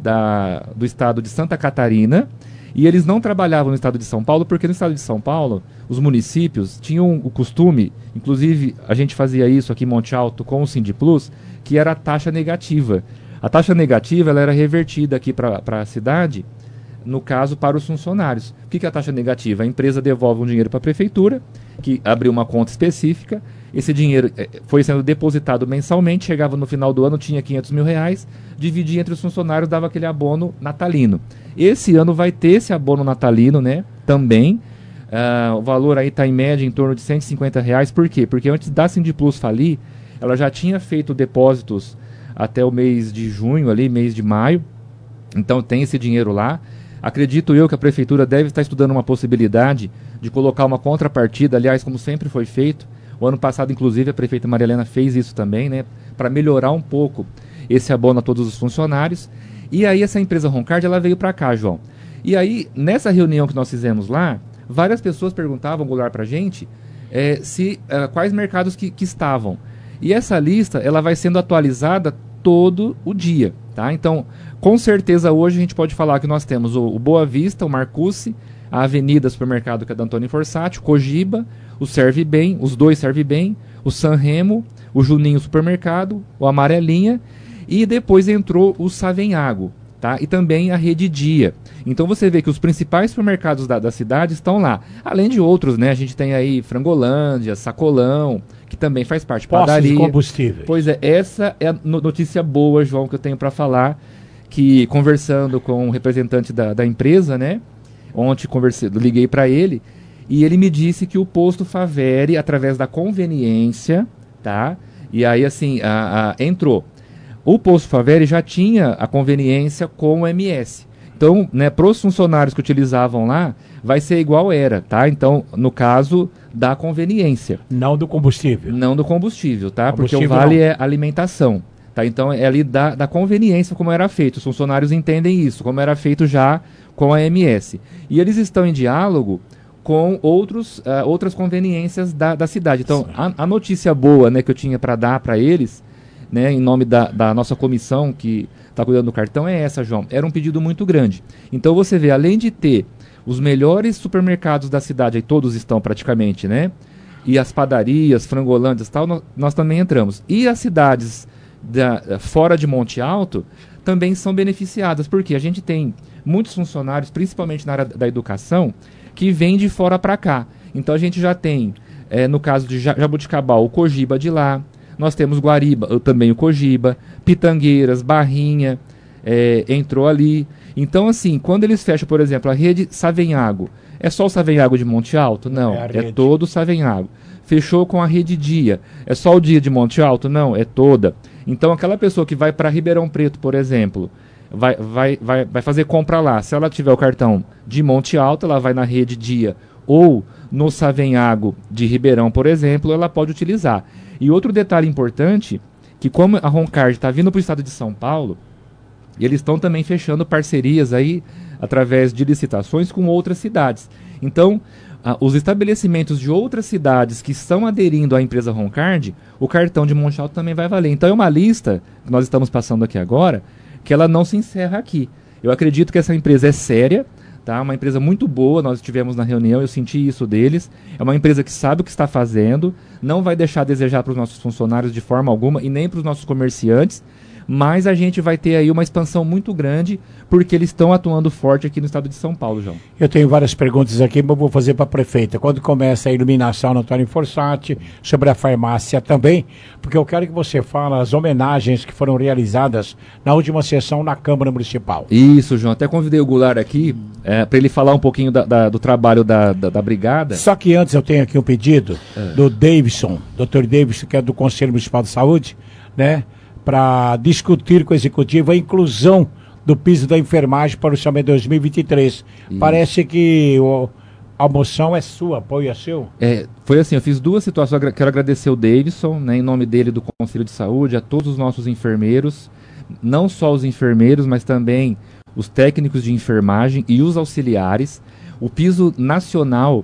da, do estado de Santa Catarina. E eles não trabalhavam no estado de São Paulo, porque no estado de São Paulo, os municípios tinham o costume, inclusive a gente fazia isso aqui em Monte Alto com o Sindplus, que era a taxa negativa. A taxa negativa ela era revertida aqui para a cidade, no caso, para os funcionários. O que, que é a taxa negativa? A empresa devolve um dinheiro para a prefeitura, que abriu uma conta específica, esse dinheiro eh, foi sendo depositado mensalmente, chegava no final do ano, tinha quinhentos mil reais, dividia entre os funcionários, dava aquele abono natalino. Esse ano vai ter esse abono natalino, né, também. Uh, o valor aí está em média em torno de cento e cinquenta reais. Por quê? Porque antes da Sindplus falir, ela já tinha feito depósitos até o mês de junho, ali, mês de maio, então tem esse dinheiro lá. Acredito eu que a prefeitura deve estar estudando uma possibilidade de colocar uma contrapartida, aliás, como sempre foi feito. O ano passado, inclusive, a prefeita Maria Helena fez isso também, né, para melhorar um pouco esse abono a todos os funcionários. E aí essa empresa Roncard, ela veio para cá, João. E aí, nessa reunião que nós fizemos lá, várias pessoas perguntavam, Goulart, para a gente, é, se, uh, quais mercados que, que estavam. E essa lista, ela vai sendo atualizada todo o dia, tá? Então, com certeza hoje a gente pode falar que nós temos o, o Boa Vista, o Marcucci, a Avenida Supermercado, que é da Antônio Forsatti, o Cogiba, o Serve Bem, os dois Serve Bem, o Sanremo, o Juninho Supermercado, o Amarelinha, e depois entrou o Savenhago, tá? E também a Rede Dia. Então você vê que os principais supermercados da, da cidade estão lá, além de outros, né? A gente tem aí Frangolândia, Sacolão, que também faz parte, Postos padaria. de combustíveis. Pois é, essa é a notícia boa, João, que eu tenho para falar, que conversando com o representante da, da empresa, né? Ontem conversei, liguei para ele e ele me disse que o posto Faveri, através da conveniência, tá? E aí assim, a, a, entrou. O posto Faveri já tinha a conveniência com o M S. Então, né, para os funcionários que utilizavam lá, vai ser igual era, tá? Então, no caso da conveniência. Não do combustível. Não do combustível, tá? Combustível porque o vale não. é alimentação, tá? Então, é ali da, da conveniência como era feito. Os funcionários entendem isso, como era feito já com a M S. E eles estão em diálogo com outros, uh, outras conveniências da, da cidade. Então, a, a notícia boa, né, que eu tinha para dar para eles, né, em nome da, da nossa comissão que está cuidando do cartão, é essa, João. Era um pedido muito grande. Então você vê, além de ter os melhores supermercados da cidade, aí todos estão praticamente, né? E as padarias, Frangolândias e tal, nós, nós também entramos. E as cidades da, fora de Monte Alto também são beneficiadas, porque a gente tem muitos funcionários, principalmente na área da educação, que vêm de fora para cá. Então a gente já tem, é, no caso de Jabuticabal, o Cogiba de lá. Nós temos Guariba, também o Cogiba, Pitangueiras, Barrinha, é, entrou ali. Então, assim, quando eles fecham, por exemplo, a rede Savenhago, é só o Savenhago de Monte Alto? Não, é, é todo o Savenhago. Fechou com a rede Dia, é só o Dia de Monte Alto? Não, é toda. Então, aquela pessoa que vai para Ribeirão Preto, por exemplo, vai, vai, vai, vai fazer compra lá. Se ela tiver o cartão de Monte Alto, ela vai na rede Dia ou no Savenhago de Ribeirão, por exemplo, ela pode utilizar. E outro detalhe importante, que como a Roncard está vindo para o estado de São Paulo, eles estão também fechando parcerias aí, através de licitações com outras cidades. Então, ah, os estabelecimentos de outras cidades que estão aderindo à empresa Roncard, o cartão de Monte Alto também vai valer. Então é uma lista que nós estamos passando aqui agora, que ela não se encerra aqui. Eu acredito que essa empresa é séria, tá? Uma empresa muito boa, nós estivemos na reunião, eu senti isso deles. É uma empresa que sabe o que está fazendo, não vai deixar a desejar para os nossos funcionários de forma alguma e nem para os nossos comerciantes, mas a gente vai ter aí uma expansão muito grande, porque eles estão atuando forte aqui no estado de São Paulo, João. Eu tenho várias perguntas aqui, mas eu vou fazer para a prefeita. Quando começa a iluminação no Antônio Forsatti, sobre a farmácia também, porque eu quero que você fale as homenagens que foram realizadas na última sessão na Câmara Municipal. Isso, João. Até convidei o Goulart aqui é, para ele falar um pouquinho da, da, do trabalho da, da, da brigada. Só que antes eu tenho aqui um pedido é. do Davidson, doutor Davidson, que é do Conselho Municipal de Saúde, né? Para discutir com o Executivo a inclusão do piso da enfermagem para o orçamento de dois mil e vinte e três. Isso. Parece que o, a moção é sua, apoio é seu? É, foi assim, eu fiz duas situações, eu quero agradecer o Davidson, né, em nome dele do Conselho de Saúde, a todos os nossos enfermeiros, não só os enfermeiros, mas também os técnicos de enfermagem e os auxiliares. O piso nacional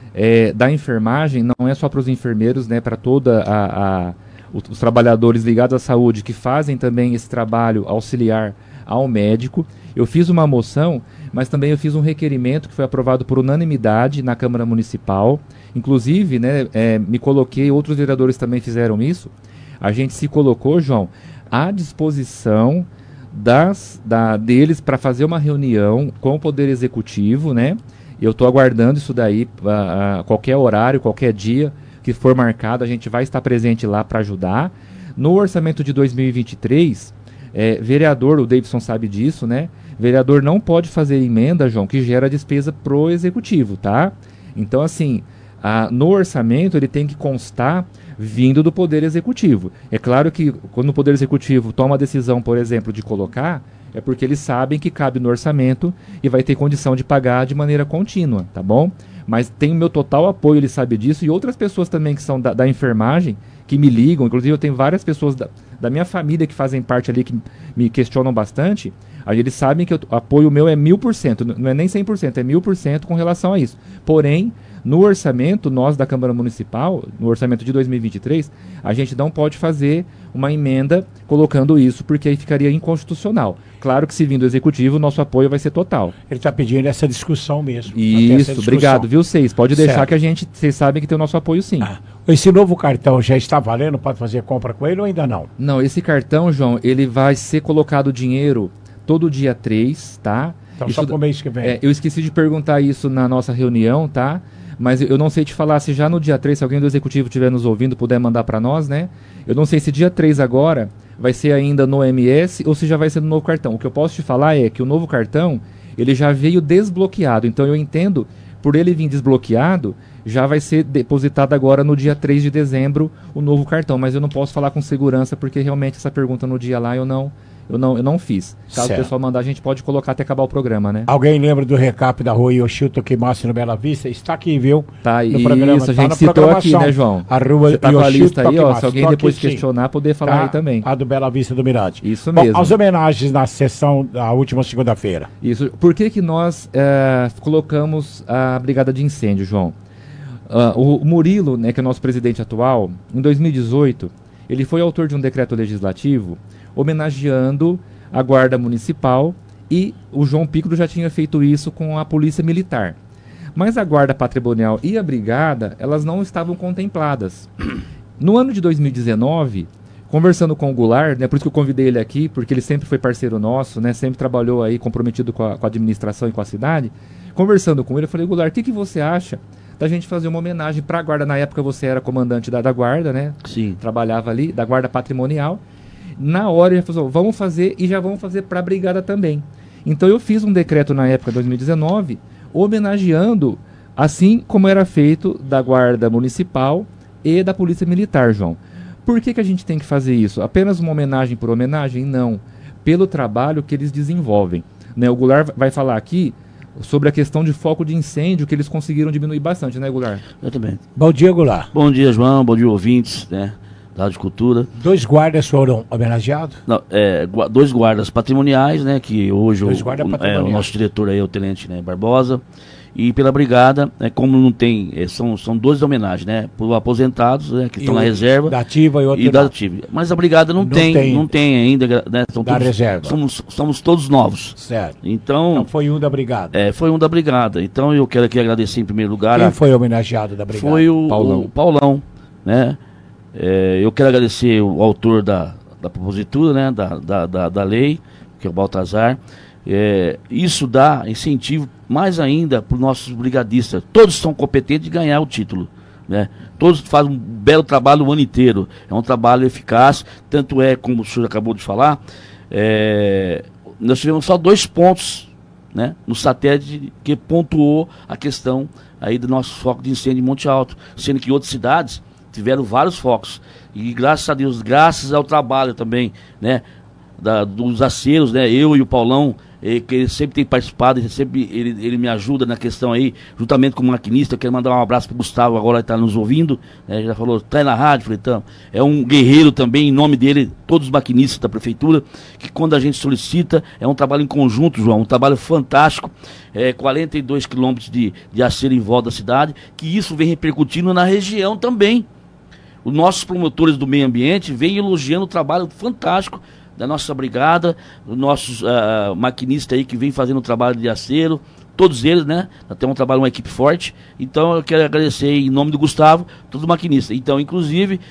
é, da enfermagem não é só para os enfermeiros, né, para toda a, a os, os trabalhadores ligados à saúde que fazem também esse trabalho auxiliar ao médico. Eu fiz uma moção, mas também eu fiz um requerimento que foi aprovado por unanimidade na Câmara Municipal. Inclusive, né, é, me coloquei, outros vereadores também fizeram isso. A gente se colocou, João, à disposição das, da, deles para fazer uma reunião com o Poder Executivo, né? Eu estou aguardando isso daí, a, a qualquer horário, qualquer dia que for marcado, a gente vai estar presente lá para ajudar. No orçamento de dois mil e vinte e três, é, vereador, o Davidson sabe disso, né? Vereador não pode fazer emenda, João, que gera despesa pro Executivo, tá? Então, assim, a, no orçamento ele tem que constar vindo do Poder Executivo. É claro que quando o Poder Executivo toma a decisão, por exemplo, de colocar, é porque eles sabem que cabe no orçamento e vai ter condição de pagar de maneira contínua, tá bom? Mas tem o meu total apoio, ele sabe disso, e outras pessoas também que são da, da enfermagem, que me ligam, inclusive eu tenho várias pessoas da, da minha família que fazem parte ali, que me questionam bastante. Aí eles sabem que o apoio meu é mil por cento, não é nem cem por cento, é mil por cento com relação a isso. Porém, no orçamento, nós da Câmara Municipal, no orçamento de dois mil e vinte e três, a gente não pode fazer uma emenda colocando isso, porque aí ficaria inconstitucional. Claro que se vindo do Executivo, nosso apoio vai ser total. Ele está pedindo essa discussão mesmo. Isso, obrigado, viu, vocês? Pode deixar certo. Que a gente, vocês sabem que tem o nosso apoio sim. Ah, esse novo cartão já está valendo? Pode fazer compra com ele ou ainda não? Não, esse cartão, João, ele vai ser colocado dinheiro todo dia três, tá? Então isso, só para o mês que vem. É, eu esqueci de perguntar isso na nossa reunião, tá? Mas eu não sei te falar se já no dia três, se alguém do Executivo estiver nos ouvindo, puder mandar para nós, né? Eu não sei se dia três agora vai ser ainda no M S ou se já vai ser no novo cartão. O que eu posso te falar é que o novo cartão, ele já veio desbloqueado. Então eu entendo, por ele vir desbloqueado, já vai ser depositado agora no dia três de dezembro o novo cartão. Mas eu não posso falar com segurança, porque realmente essa pergunta no dia lá eu não... Eu não, eu não fiz. Caso certo. O pessoal mandar, a gente pode colocar até acabar o programa, né? Alguém lembra do recap da rua Yoshito Kimasu no Bela Vista? Está aqui, viu? Tá, no isso, programa. A gente tá citou aqui, né, João? A rua Você tá com a lista aí, ó, se alguém depois aqui, questionar, sim. Poder falar tá, aí também. A do Bela Vista do Mirante. Isso mesmo. Bom, as homenagens na sessão da última segunda-feira. Isso. Por que que nós é, colocamos a Brigada de Incêndio, João? Uh, o Murilo, né, que é o nosso presidente atual, em dois mil e dezoito, ele foi autor de um decreto legislativo homenageando a Guarda Municipal, e o João Piccolo já tinha feito isso com a Polícia Militar. Mas a Guarda Patrimonial e a Brigada, elas não estavam contempladas. No ano de dois mil e dezenove, conversando com o Goulart, né, por isso que eu convidei ele aqui, porque ele sempre foi parceiro nosso, né, sempre trabalhou aí comprometido com a, com a administração e com a cidade. Conversando com ele, eu falei, Goulart, o que, que você acha da gente fazer uma homenagem para a Guarda? Na época você era comandante da, da Guarda, né? Sim. Trabalhava ali, da Guarda Patrimonial. Na hora ele falou, vamos fazer e já vamos fazer para a Brigada também. Então eu fiz um decreto na época de dois mil e dezenove, homenageando, assim como era feito da Guarda Municipal e da Polícia Militar, João. Por que que a gente tem que fazer isso? Apenas uma homenagem por homenagem? Não. Pelo trabalho que eles desenvolvem. Né? O Goulart vai falar aqui sobre a questão de foco de incêndio, que eles conseguiram diminuir bastante, né, Goulart? Eu também. Bom dia, Goulart. Bom dia, João. Bom dia, ouvintes, né? Da Rádio Cultura. Dois guardas foram homenageados? Não, é, gu dois guardas patrimoniais, né? Que hoje o, o, é, o nosso diretor aí é o Tenente, né, Barbosa. E pela Brigada, é, como não tem, é, são, são dois homenagens, né? Por aposentados, né, que e estão na reserva. Da ativa e outro. E da ativa. Mas a Brigada não, não, tem, tem, não tem ainda, né? São da todos, reserva. Somos, somos todos novos. Certo. Então, então foi um da Brigada. É, foi um da Brigada. Então eu quero aqui agradecer em primeiro lugar. Quem a, foi homenageado da Brigada? Foi o Paulão, o Paulão, né? É, eu quero agradecer o autor da, da propositura, né, da, da, da, da lei, que é o Baltazar. É, isso dá incentivo mais ainda para os nossos brigadistas. Todos são competentes de ganhar o título, né? Todos fazem um belo trabalho o ano inteiro. É um trabalho eficaz, tanto é, como o senhor acabou de falar, é, nós tivemos só dois pontos, né, no satélite que pontuou a questão aí do nosso foco de incêndio em Monte Alto, sendo que outras cidades tiveram vários focos. E graças a Deus, graças ao trabalho também, né, da, dos aceros, né, eu e o Paulão, eh, que ele sempre tem participado, ele sempre ele, ele me ajuda na questão aí, juntamente com o maquinista. Eu quero mandar um abraço pro Gustavo, agora ele está nos ouvindo, né, já falou, tá aí na rádio, falei, então, é um guerreiro também, em nome dele, todos os maquinistas da prefeitura, que quando a gente solicita, é um trabalho em conjunto, João, um trabalho fantástico, é, quarenta e dois quilômetros de, de acero em volta da cidade, que isso vem repercutindo na região também. Os nossos promotores do meio ambiente vêm elogiando o trabalho fantástico da nossa brigada, os nossos uh, maquinistas aí que vêm fazendo o trabalho de acero, todos eles, né? Temos um trabalho, uma equipe forte. Então eu quero agradecer em nome do Gustavo, todos os maquinistas. Então, inclusive,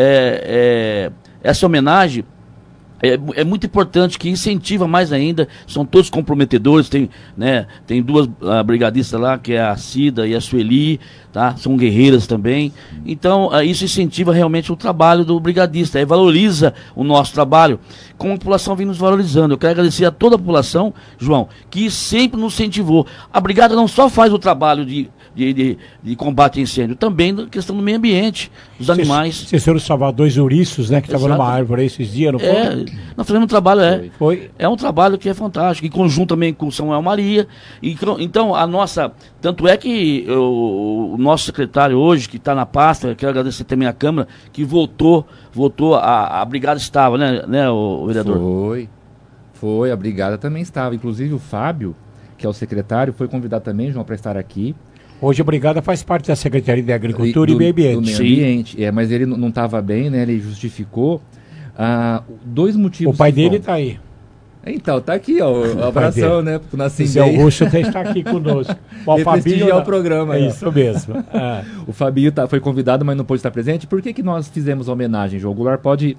é, é, essa homenagem É, é muito importante, que incentiva mais ainda, são todos comprometedores, tem, né, tem duas uh, brigadistas lá, que é a Cida e a Sueli, tá? São guerreiras também, então uh, isso incentiva realmente o trabalho do brigadista, aí valoriza o nosso trabalho, como a população vem nos valorizando. Eu quero agradecer a toda a população, João, que sempre nos incentivou. A brigada não só faz o trabalho de De, de, de combate a incêndio, também na questão do meio ambiente, dos animais. Vocês foram salvar dois ouriços, né, que estavam numa árvore esses dias, não foi? É, nós fazemos um trabalho, é. Foi. É um trabalho que é fantástico, em conjunto também com o Samuel Maria. E, então, a nossa. Tanto é que o, o nosso secretário hoje, que está na pasta, quero agradecer também à Câmara, que voltou, voltou, a, a brigada estava, né, né, o, o vereador? Foi. Foi, a brigada também estava. Inclusive o Fábio, que é o secretário, foi convidado também, João, para estar aqui. Hoje a brigada faz parte da Secretaria de Agricultura e, do, e Meio Ambiente. Do meio ambiente, é, mas ele não estava bem, né? Ele justificou ah, dois motivos. O pai dele está aí. Então, tá aqui, ó, o abração, né, pro Nascimento. Esse Augusto está aqui conosco. O Fabinho é o programa. É isso mesmo. É. O Fabinho tá, foi convidado, mas não pôde estar presente. Por que que nós fizemos a homenagem, João? O Goulart pode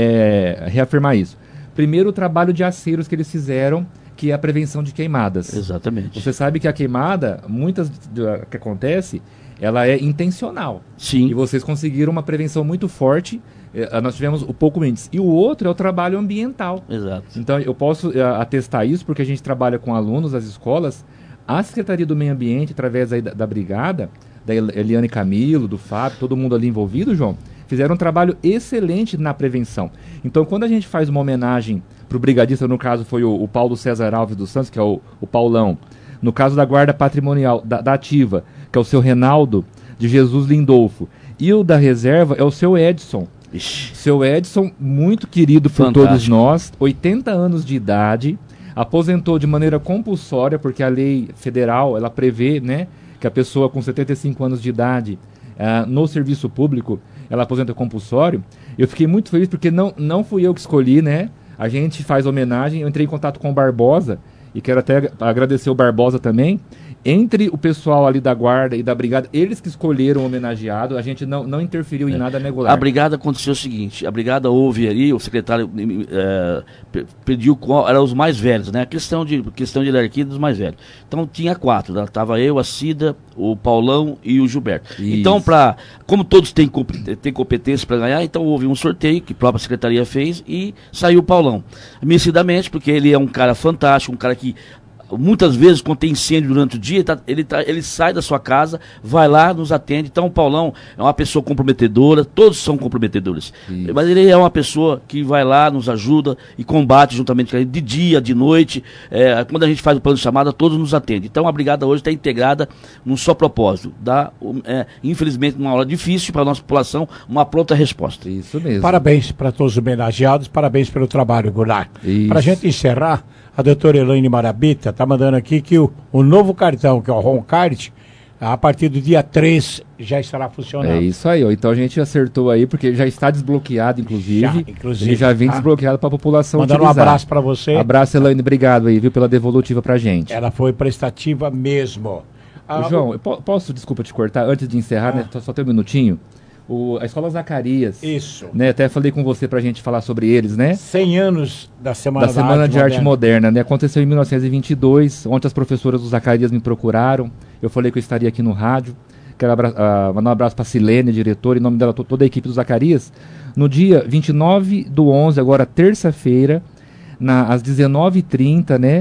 é, reafirmar isso. Primeiro, o trabalho de aceiros que eles fizeram, que é a prevenção de queimadas. Exatamente. Você sabe que a queimada, muitas do que acontece, ela é intencional. Sim. E vocês conseguiram uma prevenção muito forte. Eh, nós tivemos o pouco índice. E o outro é o trabalho ambiental. Exato. Então eu posso eh, atestar isso, porque a gente trabalha com alunos das escolas. A Secretaria do Meio Ambiente, através aí da, da Brigada, da Eliane Camilo, do Fábio, todo mundo ali envolvido, João, fizeram um trabalho excelente na prevenção. Então, quando a gente faz uma homenagem para o brigadista, no caso foi o, o Paulo César Alves dos Santos, que é o, o Paulão. No caso da Guarda Patrimonial, da, da Ativa, que é o seu Reinaldo de Jesus Lindolfo. E o da Reserva é o seu Edson. Ixi. Seu Edson, muito querido por Fantástico. Todos nós, oitenta anos de idade, aposentou de maneira compulsória, porque a lei federal, ela prevê, né, que a pessoa com setenta e cinco anos de idade, uh, no serviço público, ela aposenta compulsório. Eu fiquei muito feliz, porque não, não fui eu que escolhi, né? A gente faz homenagem, eu entrei em contato com o Barbosa, e quero até agradecer o Barbosa também. Entre o pessoal ali da Guarda e da Brigada, eles que escolheram o homenageado, a gente não, não interferiu em é. nada, né, Goulart? A Brigada aconteceu o seguinte, a Brigada houve ali, o secretário é, pediu qual eram os mais velhos, né? A questão de, questão de hierarquia dos mais velhos. Então tinha quatro, né? Tava eu, a Cida, o Paulão e o Gilberto. Isso. Então, pra, como todos têm, têm competência para ganhar, então houve um sorteio que a própria secretaria fez e saiu o Paulão. Merecidamente, porque ele é um cara fantástico, um cara que muitas vezes, quando tem incêndio durante o dia, tá, ele, tá, ele sai da sua casa, vai lá, nos atende. Então o Paulão é uma pessoa comprometedora, todos são comprometedores. Isso. Mas ele é uma pessoa que vai lá, nos ajuda e combate juntamente com ele, de dia, de noite. É, quando a gente faz o plano de chamada, todos nos atendem. Então a brigada hoje está integrada num só propósito. Dá, é, infelizmente, numa hora difícil para a nossa população, uma pronta resposta. Isso mesmo. Parabéns para todos os homenageados, parabéns pelo trabalho, Goulart. Para a gente encerrar, a doutora Elaine Marabita está mandando aqui que o, o novo cartão, que é o Roncard, a partir do dia três já estará funcionando. É isso aí, ó. Então a gente acertou aí, porque já está desbloqueado, inclusive. Já, inclusive. Ele já vem tá desbloqueado para a população Mandando utilizar. Um abraço para você. Abraço, Elaine, obrigado aí, viu, pela devolutiva para gente. Ela foi prestativa mesmo. Ah, João, eu posso, desculpa te cortar, antes de encerrar, ah. né, só, só tem um minutinho. O, a Escola Zacarias. Isso. Né, até falei com você pra gente falar sobre eles, né? cem anos da Semana, da Semana da Arte de Arte Moderna, né? Aconteceu em mil novecentos e vinte e dois. Ontem as professoras do Zacarias me procuraram. Eu falei que eu estaria aqui no rádio. Quero abra- uh, mandar um abraço pra Silene, diretora, em nome dela, toda a equipe do Zacarias. No dia vinte e nove do onze, agora terça-feira, na, às dezenove e trinta, né?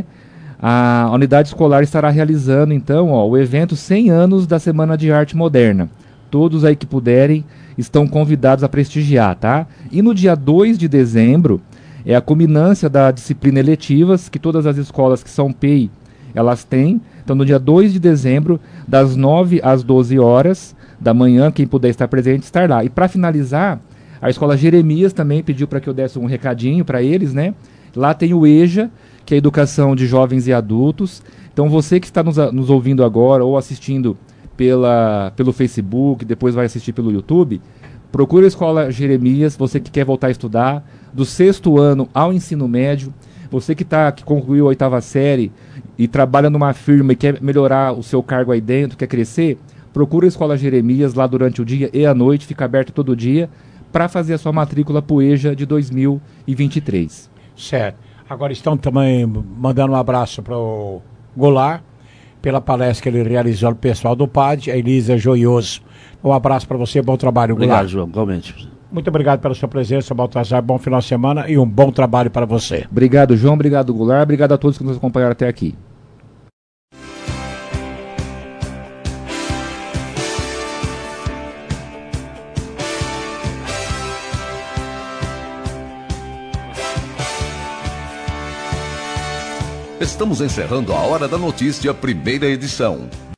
A unidade escolar estará realizando, então, ó, o evento cem anos da Semana de Arte Moderna. Todos aí que puderem estão convidados a prestigiar, tá? E no dia dois de dezembro, É a culminância da disciplina eletivas, que todas as escolas que são P E I, elas têm. Então, no dia dois de dezembro, das nove às doze horas da manhã, quem puder estar presente, estar lá. E para finalizar, a Escola Jeremias também pediu para que eu desse um recadinho para eles, né? Lá tem o EJA, que é a Educação de Jovens e Adultos. Então, você que está nos, nos ouvindo agora ou assistindo pela, pelo Facebook, depois vai assistir pelo YouTube, procure a Escola Jeremias, você que quer voltar a estudar, do sexto ano ao ensino médio, você que, tá, que concluiu a oitava série e trabalha numa firma e quer melhorar o seu cargo aí dentro, quer crescer, procure a Escola Jeremias lá durante o dia e a noite, fica aberto todo dia, para fazer a sua matrícula para o EJA de dois mil e vinte e três. Certo. Agora estão também mandando um abraço para o Goulart, pela palestra que ele realizou no pessoal do P A D, a Elisa Joioso. Um abraço para você, bom trabalho, Goulart. Obrigado, João, igualmente. Muito obrigado pela sua presença, Baltazar, bom final de semana e um bom trabalho para você. Obrigado, João, obrigado, Goulart, obrigado a todos que nos acompanharam até aqui. Estamos encerrando a Hora da Notícia, primeira edição.